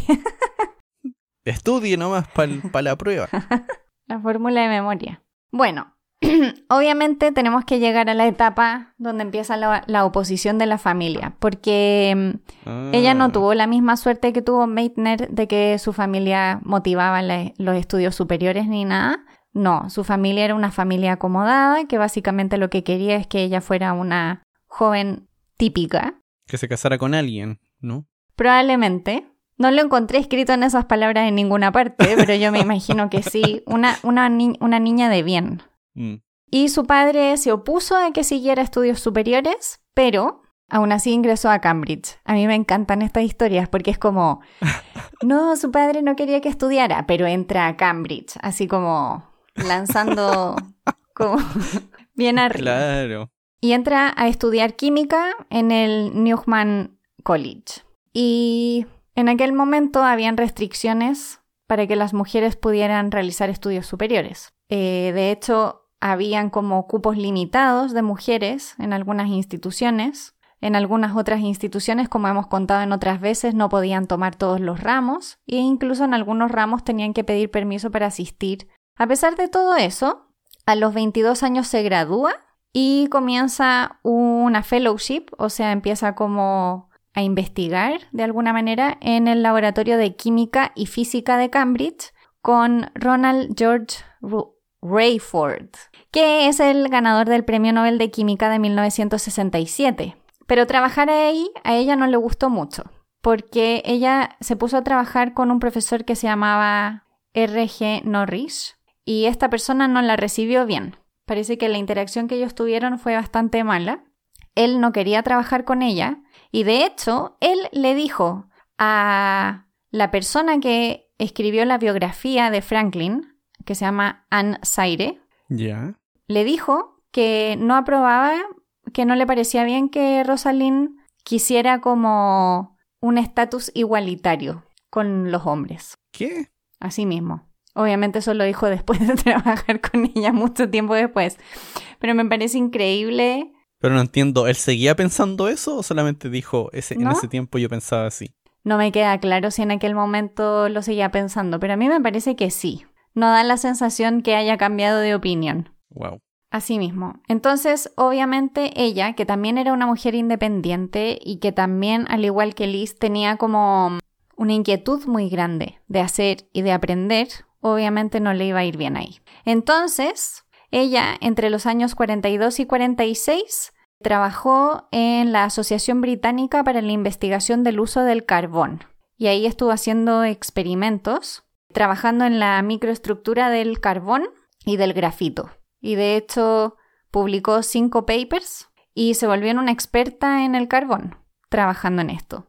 Estudie nomás para la prueba. La fórmula de memoria. Bueno, obviamente tenemos que llegar a la etapa donde empieza la oposición de la familia, porque ella no tuvo la misma suerte que tuvo Meitner de que su familia motivaba los estudios superiores ni nada. No, su familia era una familia acomodada, que básicamente lo que quería es que ella fuera una joven típica. Que se casara con alguien, ¿no? Probablemente. No lo encontré escrito en esas palabras en ninguna parte, pero yo me imagino que sí, una niña de bien. Y su padre se opuso a que siguiera estudios superiores, pero aún así ingresó a Cambridge. A mí me encantan estas historias porque es como, no, su padre no quería que estudiara, pero entra a Cambridge, así como lanzando como bien arriba. Claro. Y entra a estudiar química en el Newman College. Y en aquel momento habían restricciones para que las mujeres pudieran realizar estudios superiores. De hecho, habían como cupos limitados de mujeres en algunas instituciones. En algunas otras instituciones, como hemos contado en otras veces, no podían tomar todos los ramos e incluso en algunos ramos tenían que pedir permiso para asistir. A pesar de todo eso, a los 22 años se gradúa y comienza una fellowship, o sea, empieza como a investigar de alguna manera en el laboratorio de química y física de Cambridge con Ronald George Rayford, que es el ganador del Premio Nobel de Química de 1967. Pero trabajar ahí a ella no le gustó mucho, porque ella se puso a trabajar con un profesor que se llamaba R.G. Norris y esta persona no la recibió bien. Parece que la interacción que ellos tuvieron fue bastante mala. Él no quería trabajar con ella y de hecho él le dijo a la persona que escribió la biografía de Franklin, que se llama Anne Sayre, le dijo que no aprobaba, que no le parecía bien que Rosalind quisiera como un estatus igualitario con los hombres. ¿Qué? Así mismo. Obviamente eso lo dijo después de trabajar con ella mucho tiempo después. Pero me parece increíble. Pero no entiendo, ¿él seguía pensando eso o solamente dijo, ¿No? en ese tiempo yo pensaba así? No me queda claro si en aquel momento lo seguía pensando, pero a mí me parece que sí. No da la sensación que haya cambiado de opinión. Wow. Así mismo. Entonces, obviamente ella, que también era una mujer independiente y que también, al igual que Liz, tenía como una inquietud muy grande de hacer y de aprender, obviamente no le iba a ir bien ahí. Entonces, ella, entre los años 42 y 46, trabajó en la Asociación Británica para la Investigación del Uso del Carbón. Y ahí estuvo haciendo experimentos, trabajando en la microestructura del carbón y del grafito. Y de hecho, publicó 5 papers y se volvió una experta en el carbón, trabajando en esto.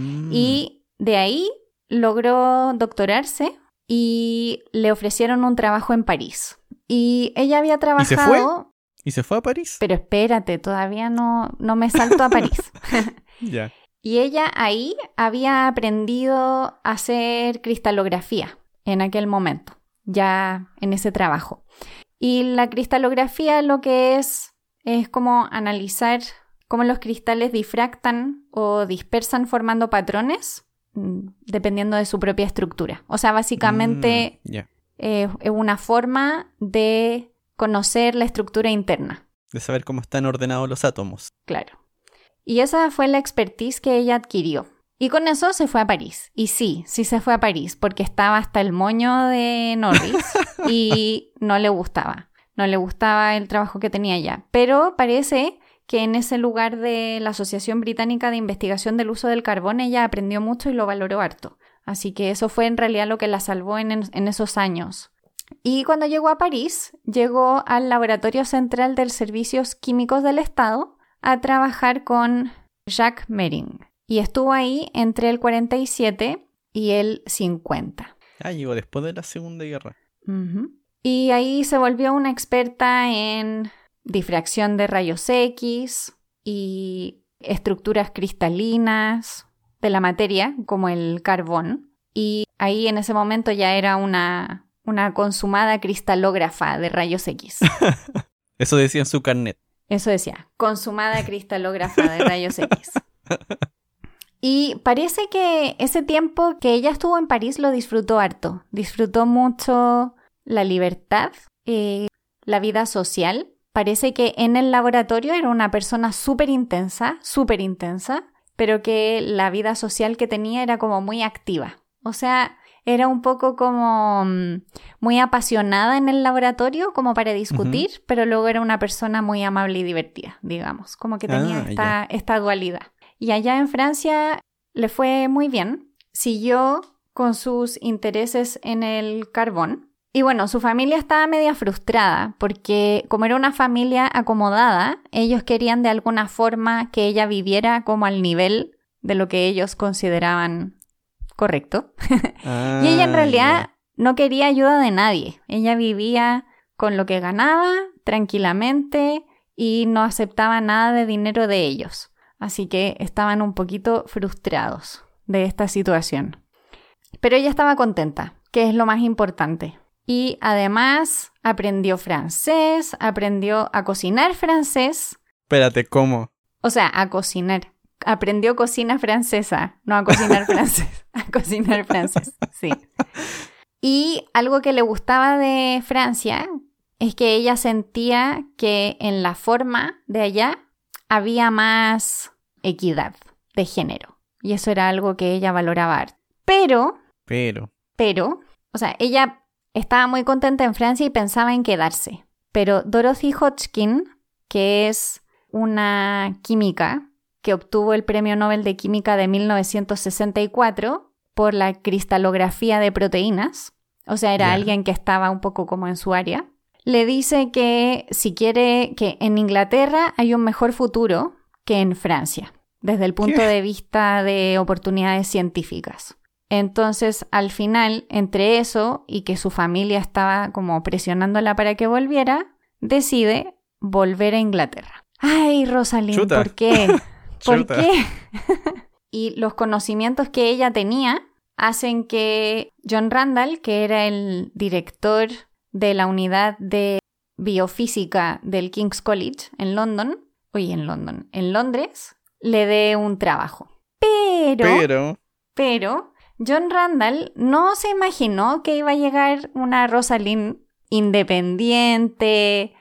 Y de ahí logró doctorarse y le ofrecieron un trabajo en París. Y ella había trabajado... ¿Y se fue a París? Pero espérate, todavía no me salto a París. Ya. Y ella ahí había aprendido a hacer cristalografía en aquel momento, ya en ese trabajo. Y la cristalografía lo que es como analizar cómo los cristales difractan o dispersan formando patrones dependiendo de su propia estructura. O sea, básicamente es una forma de conocer la estructura interna. De saber cómo están ordenados los átomos. Claro. Y esa fue la expertise que ella adquirió. Y con eso se fue a París. Y sí se fue a París porque estaba hasta el moño de Norris y no le gustaba. no le gustaba el trabajo que tenía allá. Pero parece que en ese lugar de la Asociación Británica de Investigación del Uso del Carbón ella aprendió mucho y lo valoró harto. Así que eso fue en realidad lo que la salvó en esos años. Y cuando llegó a París, llegó al Laboratorio Central de Servicios Químicos del Estado a trabajar con Jacques Mering. Y estuvo ahí entre el 47 y el 50. Llegó después de la Segunda Guerra. Uh-huh. Y ahí se volvió una experta en difracción de rayos X y estructuras cristalinas de la materia, como el carbón. Y ahí en ese momento ya era una consumada cristalógrafa de rayos X. Eso decía en su carnet. Eso decía, consumada cristalógrafa de rayos X. Y parece que ese tiempo que ella estuvo en París lo disfrutó harto. Disfrutó mucho la libertad, la vida social. Parece que en el laboratorio era una persona súper intensa, pero que la vida social que tenía era como muy activa. O sea, era un poco como muy apasionada en el laboratorio, como para discutir, pero luego era una persona muy amable y divertida, digamos. Como que tenía esta dualidad. Y allá en Francia le fue muy bien. Siguió con sus intereses en el carbón. Y bueno, su familia estaba media frustrada porque como era una familia acomodada, ellos querían de alguna forma que ella viviera como al nivel de lo que ellos consideraban correcto. Y ella en realidad no quería ayuda de nadie. Ella vivía con lo que ganaba tranquilamente y no aceptaba nada de dinero de ellos. Así que estaban un poquito frustrados de esta situación. Pero ella estaba contenta, que es lo más importante. Y además aprendió francés, aprendió a cocinar francés. Espérate, ¿cómo? O sea, a cocinar. Aprendió cocina francesa, no a cocinar francés, a cocinar francés, sí. Y algo que le gustaba de Francia es que ella sentía que en la forma de allá había más equidad de género. Y eso era algo que ella valoraba harto. Pero, o sea, ella estaba muy contenta en Francia y pensaba en quedarse. Pero Dorothy Hodgkin, que es una química que obtuvo el Premio Nobel de Química de 1964 por la cristalografía de proteínas, o sea, era alguien que estaba un poco como en su área, le dice que si quiere que en Inglaterra hay un mejor futuro que en Francia, desde el punto de vista de oportunidades científicas. Entonces, al final, entre eso y que su familia estaba como presionándola para que volviera, decide volver a Inglaterra. ¡Ay, Rosalind! Chuta. ¿Por qué? ¿Por qué? Y los conocimientos que ella tenía hacen que John Randall, que era el director de la unidad de biofísica del King's College en Londres, le dé un trabajo. Pero John Randall no se imaginó que iba a llegar una Rosalind independiente,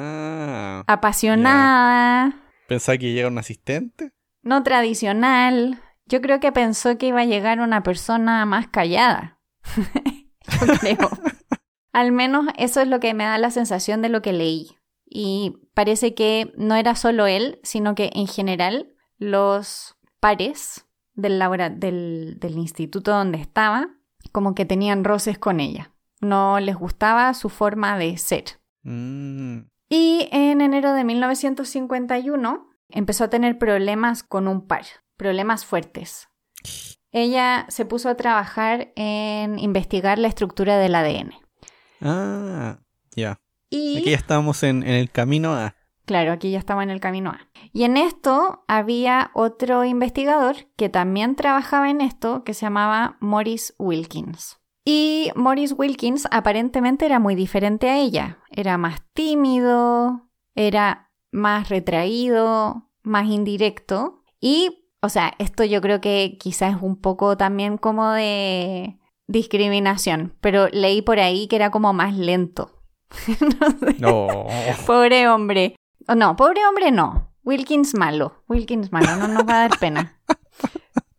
apasionada. ¿Pensaba que llegara un asistente? No tradicional. Yo creo que pensó que iba a llegar una persona más callada. Yo creo. Al menos eso es lo que me da la sensación de lo que leí. Y parece que no era solo él, sino que en general los pares del instituto donde estaba, como que tenían roces con ella. No les gustaba su forma de ser. Y en enero de 1951 empezó a tener problemas con un par, problemas fuertes. Ella se puso a trabajar en investigar la estructura del ADN. Ya. Y aquí ya estábamos en el camino A. Claro, aquí ya estaba en el camino A. Y en esto había otro investigador que también trabajaba en esto, que se llamaba Maurice Wilkins. Y Maurice Wilkins aparentemente era muy diferente a ella. Era más tímido, era más retraído, más indirecto. Y, o sea, esto yo creo que quizás es un poco también como de discriminación, pero leí por ahí que era como más lento. No sé. No. Pobre hombre. No, pobre hombre no. Wilkins malo, no nos va a dar pena.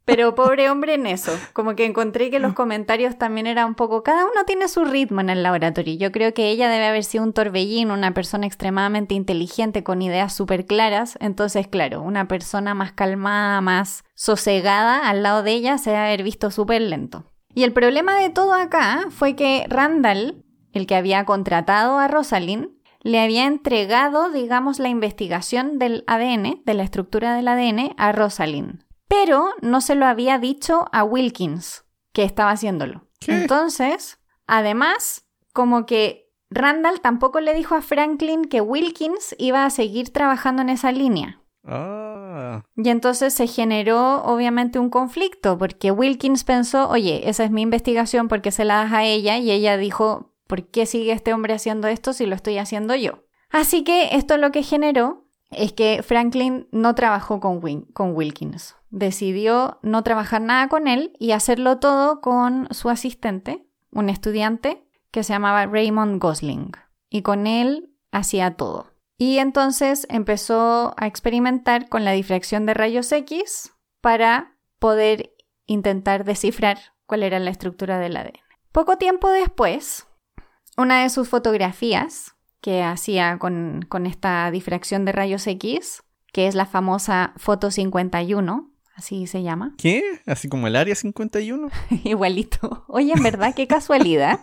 Pero pobre hombre en eso. Como que encontré que los comentarios también eran un poco... Cada uno tiene su ritmo en el laboratorio. Yo creo que ella debe haber sido un torbellín, una persona extremadamente inteligente con ideas súper claras. Entonces, claro, una persona más calmada, más sosegada al lado de ella se debe haber visto súper lento. Y el problema de todo acá fue que Randall, el que había contratado a Rosalind, le había entregado, digamos, la investigación del ADN, de la estructura del ADN, a Rosalind. Pero no se lo había dicho a Wilkins, que estaba haciéndolo. ¿Qué? Entonces, además, como que Randall tampoco le dijo a Franklin que Wilkins iba a seguir trabajando en esa línea. Ah. Y entonces se generó obviamente un conflicto, porque Wilkins pensó, oye, esa es mi investigación, ¿por qué se la das a ella? Y ella dijo, ¿por qué sigue este hombre haciendo esto si lo estoy haciendo yo? Así que esto lo que generó es que Franklin no trabajó con Wilkins. Decidió no trabajar nada con él y hacerlo todo con su asistente, un estudiante que se llamaba Raymond Gosling. Y con él hacía todo. Y entonces empezó a experimentar con la difracción de rayos X para poder intentar descifrar cuál era la estructura del ADN. Poco tiempo después, una de sus fotografías que hacía con esta difracción de rayos X, que es la famosa foto 51, así se llama. ¿Qué? ¿Así como el área 51? Igualito. Oye, en verdad, qué casualidad.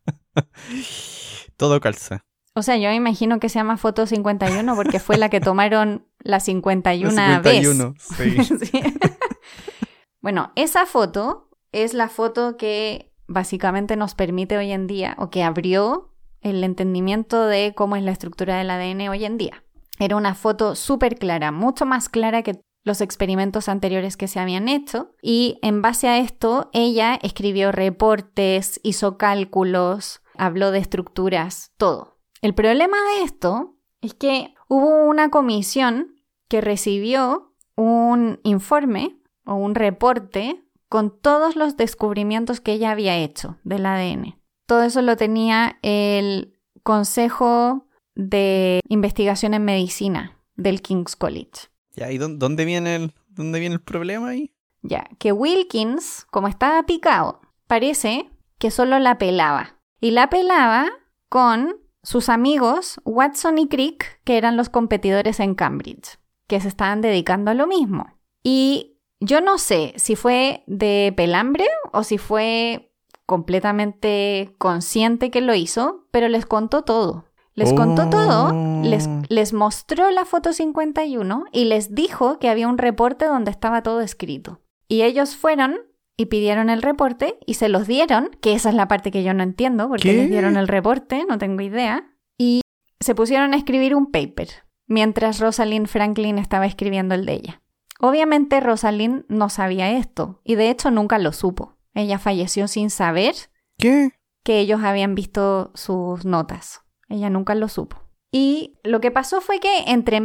Todo calza. O sea, yo me imagino que se llama foto 51 porque fue la que tomaron la 51 La vez. 51, sí. Sí. Bueno, esa foto es la foto que básicamente nos permite hoy en día, o que abrió el entendimiento de cómo es la estructura del ADN hoy en día. Era una foto súper clara, mucho más clara que los experimentos anteriores que se habían hecho, y en base a esto ella escribió reportes, hizo cálculos, habló de estructuras, todo. El problema de esto es que hubo una comisión que recibió un informe o un reporte con todos los descubrimientos que ella había hecho del ADN. Todo eso lo tenía el Consejo de Investigación en Medicina del King's College. Ya, ¿y dónde viene el problema ahí? Ya, que Wilkins, como estaba picado, parece que solo la pelaba. Y la pelaba con sus amigos Watson y Crick, que eran los competidores en Cambridge, que se estaban dedicando a lo mismo. Y yo no sé si fue de pelambre o si fue completamente consciente que lo hizo, pero les contó todo. Les contó todo, les mostró la foto 51 y les dijo que había un reporte donde estaba todo escrito. Y ellos fueron y pidieron el reporte y se los dieron, que esa es la parte que yo no entiendo, porque les dieron el reporte, no tengo idea, y se pusieron a escribir un paper, mientras Rosalind Franklin estaba escribiendo el de ella. Obviamente Rosalind no sabía esto, y de hecho nunca lo supo. Ella falleció sin saber ¿Qué? que ellos habían visto sus notas. Ella nunca lo supo. Y lo que pasó fue que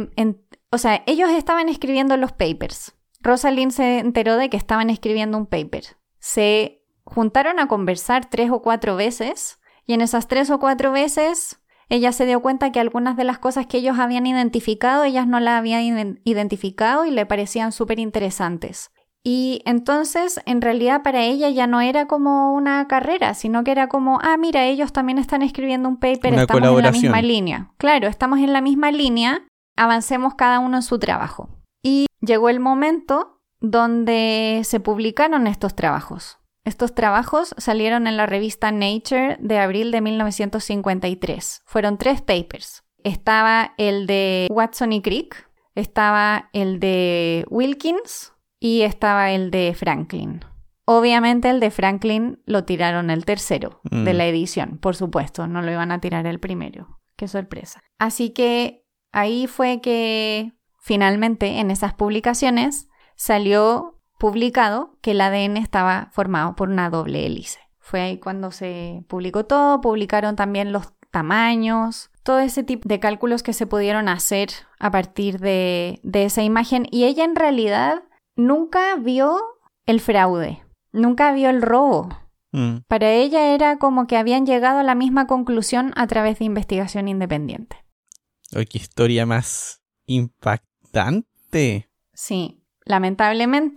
ellos estaban escribiendo los papers. Rosalind se enteró de que estaban escribiendo un paper. Se juntaron a conversar 3 o 4 veces y en esas 3 o 4 veces ella se dio cuenta que algunas de las cosas que ellos habían identificado, ellas no las habían identificado y le parecían súper interesantes. Y entonces, en realidad, para ella ya no era como una carrera, sino que era como, mira, ellos también están escribiendo un paper, una estamos en la misma línea. Claro, estamos en la misma línea, avancemos cada uno en su trabajo. Y llegó el momento donde se publicaron estos trabajos. Estos trabajos salieron en la revista Nature de abril de 1953. Fueron 3 papers. Estaba el de Watson y Crick, estaba el de Wilkins y estaba el de Franklin. Obviamente el de Franklin lo tiraron el tercero de la edición, por supuesto, no lo iban a tirar el primero. Qué sorpresa. Así que ahí fue que finalmente en esas publicaciones salió publicado que el ADN estaba formado por una doble hélice. Fue ahí cuando se publicó todo, publicaron también los tamaños, todo ese tipo de cálculos que se pudieron hacer a partir de esa imagen. Y ella en realidad nunca vio el fraude, nunca vio el robo. Para ella era como que habían llegado a la misma conclusión a través de investigación independiente. ¡Ay, qué historia más impactante! Sí, lamentablemente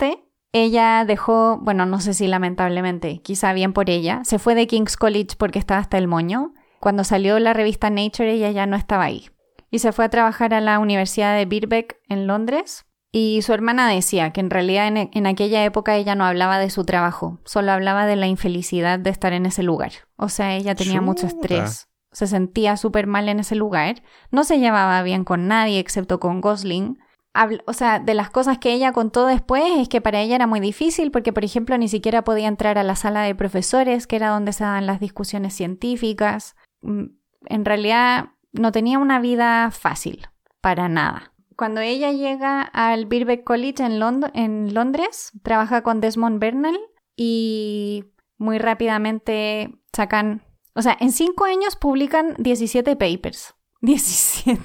ella dejó, bueno, no sé si lamentablemente, quizá bien por ella, se fue de King's College porque estaba hasta el moño. Cuando salió la revista Nature, ella ya no estaba ahí. Y se fue a trabajar a la Universidad de Birkbeck en Londres. Y su hermana decía que en realidad en aquella época ella no hablaba de su trabajo, solo hablaba de la infelicidad de estar en ese lugar. O sea, ella tenía mucho estrés, se sentía súper mal en ese lugar, no se llevaba bien con nadie excepto con Gosling. O sea, de las cosas que ella contó después es que para ella era muy difícil porque, por ejemplo, ni siquiera podía entrar a la sala de profesores, que era donde se daban las discusiones científicas. En realidad no tenía una vida fácil, para nada. Cuando ella llega al Birkbeck College en Londres, trabaja con Desmond Bernal y muy rápidamente sacan... O sea, en 5 años publican 17 papers. 17.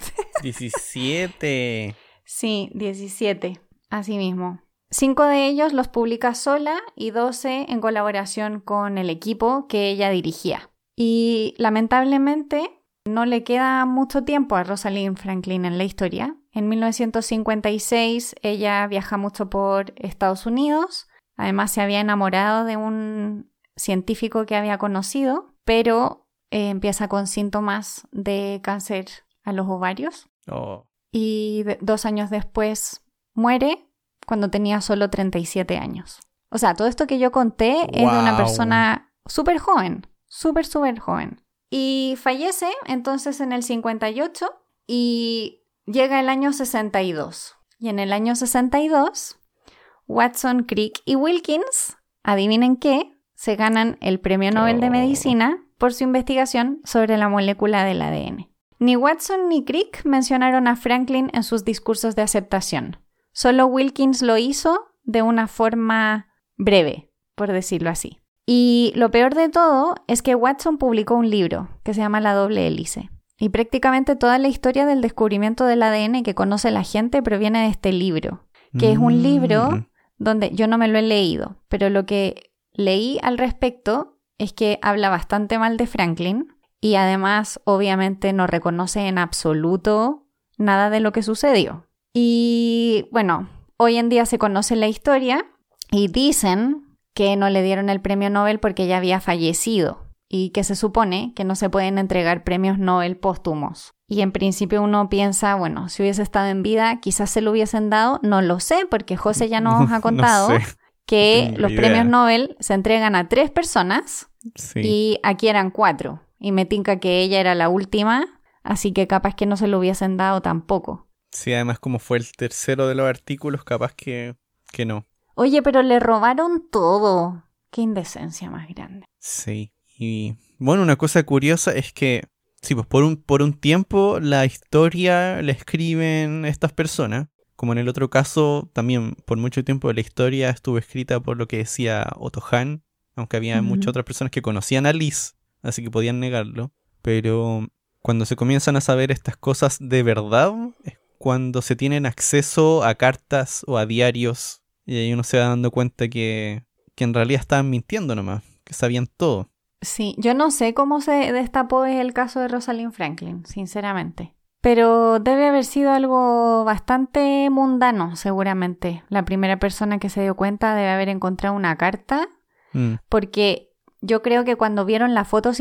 17. Sí, 17. Así mismo. 5 de ellos los publica sola y 12 en colaboración con el equipo que ella dirigía. Y lamentablemente no le queda mucho tiempo a Rosalind Franklin en la historia. En 1956 ella viaja mucho por Estados Unidos. Además se había enamorado de un científico que había conocido, pero empieza con síntomas de cáncer a los ovarios. Oh. Y 2 años después muere cuando tenía solo 37 años. O sea, todo esto que yo conté es de una persona súper joven, súper joven. Y fallece entonces en el 58 y llega el año 62. Y en el año 62, Watson, Crick y Wilkins, adivinen qué, se ganan el Premio Nobel de Medicina por su investigación sobre la molécula del ADN. Ni Watson ni Crick mencionaron a Franklin en sus discursos de aceptación. Solo Wilkins lo hizo de una forma breve, por decirlo así. Y lo peor de todo es que Watson publicó un libro que se llama La doble hélice. Y prácticamente toda la historia del descubrimiento del ADN que conoce la gente proviene de este libro, que es un libro donde yo no me lo he leído, pero lo que leí al respecto es que habla bastante mal de Franklin y además obviamente no reconoce en absoluto nada de lo que sucedió. Y bueno, hoy en día se conoce la historia y dicen que no le dieron el premio Nobel porque ya había fallecido y que se supone que no se pueden entregar premios Nobel póstumos. Y en principio uno piensa, bueno, si hubiese estado en vida quizás se lo hubiesen dado, no lo sé porque José ya nos ha contado que los premios Nobel se entregan a 3 personas y aquí eran 4 y me tinca que ella era la última, así que capaz que no se lo hubiesen dado tampoco. Sí, además como fue el tercero de los artículos, capaz que no. Oye, pero le robaron todo. Qué indecencia más grande. Sí. Y bueno, una cosa curiosa es que, sí, pues por un tiempo la historia la escriben estas personas. Como en el otro caso, también por mucho tiempo la historia estuvo escrita por lo que decía Otto Hahn, aunque había muchas otras personas que conocían a Liz, así que podían negarlo. Pero cuando se comienzan a saber estas cosas de verdad, es cuando se tienen acceso a cartas o a diarios. Y ahí uno se va dando cuenta que en realidad estaban mintiendo nomás, que sabían todo. Sí, yo no sé cómo se destapó el caso de Rosalind Franklin, sinceramente. Pero debe haber sido algo bastante mundano, seguramente. La primera persona que se dio cuenta debe haber encontrado una carta, porque yo creo que cuando vieron la foto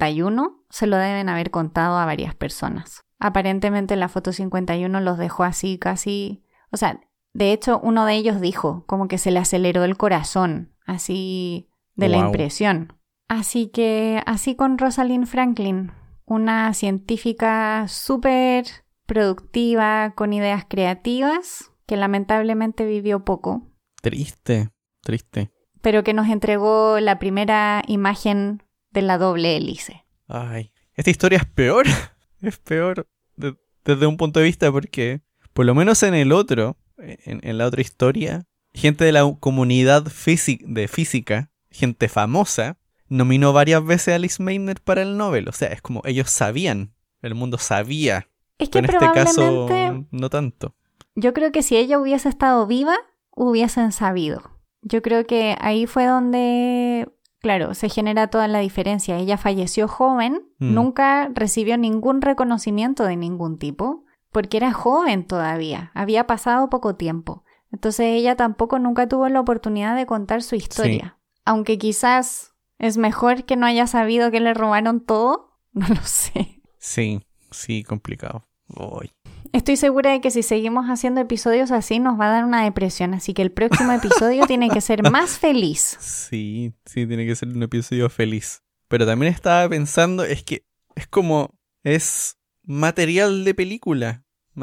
51 se lo deben haber contado a varias personas. Aparentemente la foto 51 los dejó así casi... O sea... De hecho, uno de ellos dijo como que se le aceleró el corazón, así de la impresión. Así que así con Rosalind Franklin, una científica súper productiva, con ideas creativas, que lamentablemente vivió poco. Triste. Pero que nos entregó la primera imagen de la doble hélice. Ay, esta historia es peor. Es peor desde un punto de vista porque, por lo menos en el otro... En la otra historia, gente de la comunidad de física, gente famosa, nominó varias veces a Liz Meitner para el Nobel. O sea, es como ellos sabían, el mundo sabía. Es que pero en este caso, no tanto. Yo creo que si ella hubiese estado viva, hubiesen sabido. Yo creo que ahí fue donde, claro, se genera toda la diferencia. Ella falleció joven, nunca recibió ningún reconocimiento de ningún tipo. Porque era joven todavía, había pasado poco tiempo. Entonces ella tampoco nunca tuvo la oportunidad de contar su historia. Sí. Aunque quizás es mejor que no haya sabido que le robaron todo, no lo sé. Sí, complicado. Uy. Estoy segura de que si seguimos haciendo episodios así nos va a dar una depresión, así que el próximo episodio tiene que ser más feliz. Sí, tiene que ser un episodio feliz. Pero también estaba pensando, es que es como, es material de película.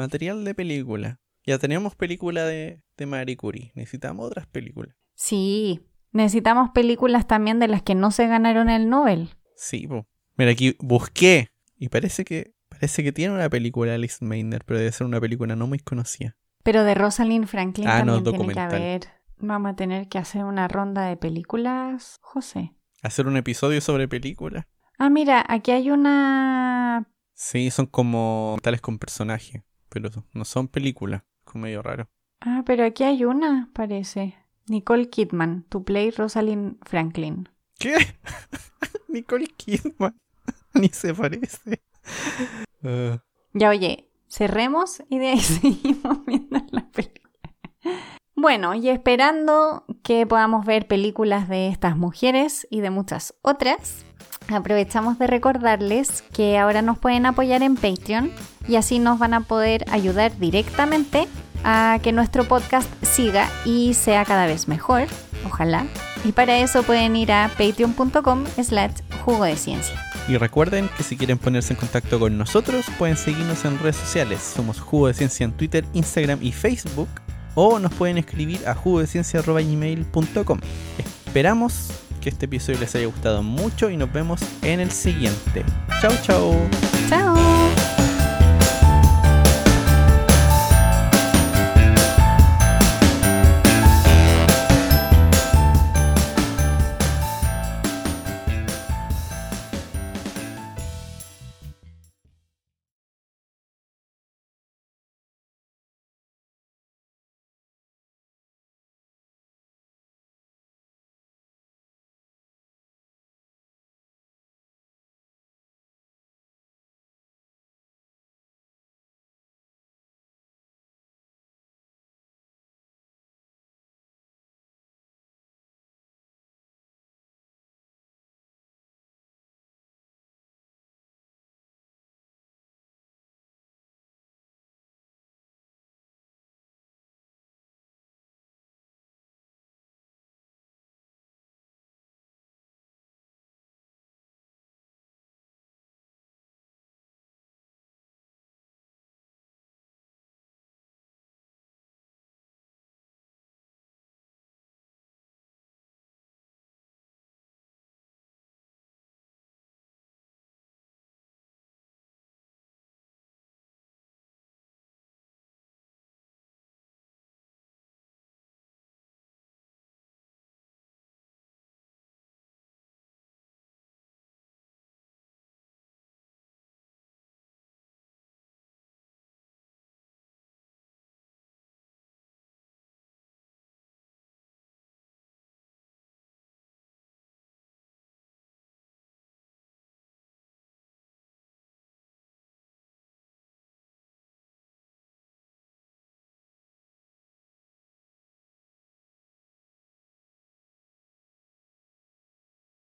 Ya teníamos película de Marie Curie, necesitamos otras películas. Sí, necesitamos películas también de las que no se ganaron el Nobel. Sí, mira, aquí busqué y parece que tiene una película Liz Meitner, pero debe ser una película no muy conocida. Pero de Rosalind Franklin también tiene que documental. haber. Vamos a tener que hacer una ronda de películas, José. ¿Hacer un episodio sobre películas? Ah, mira, aquí hay una... Sí, son como tales con personajes, pero no son películas, como medio raro. Ah, pero aquí hay una, parece. Nicole Kidman, to play Rosalind Franklin. ¿Qué? Nicole Kidman. Ni se parece. Ya, oye, cerremos y de ahí seguimos viendo la película. Bueno, y esperando que podamos ver películas de estas mujeres y de muchas otras, aprovechamos de recordarles que ahora nos pueden apoyar en Patreon y así nos van a poder ayudar directamente a que nuestro podcast siga y sea cada vez mejor, ojalá. Y para eso pueden ir a patreon.com/jugo de ciencia. Y recuerden que si quieren ponerse en contacto con nosotros, pueden seguirnos en redes sociales. Somos Jugo de Ciencia en Twitter, Instagram y Facebook. O nos pueden escribir a jugodeciencia@gmail.com. Esperamos que este episodio les haya gustado mucho y nos vemos en el siguiente. Chau, chau. Chao.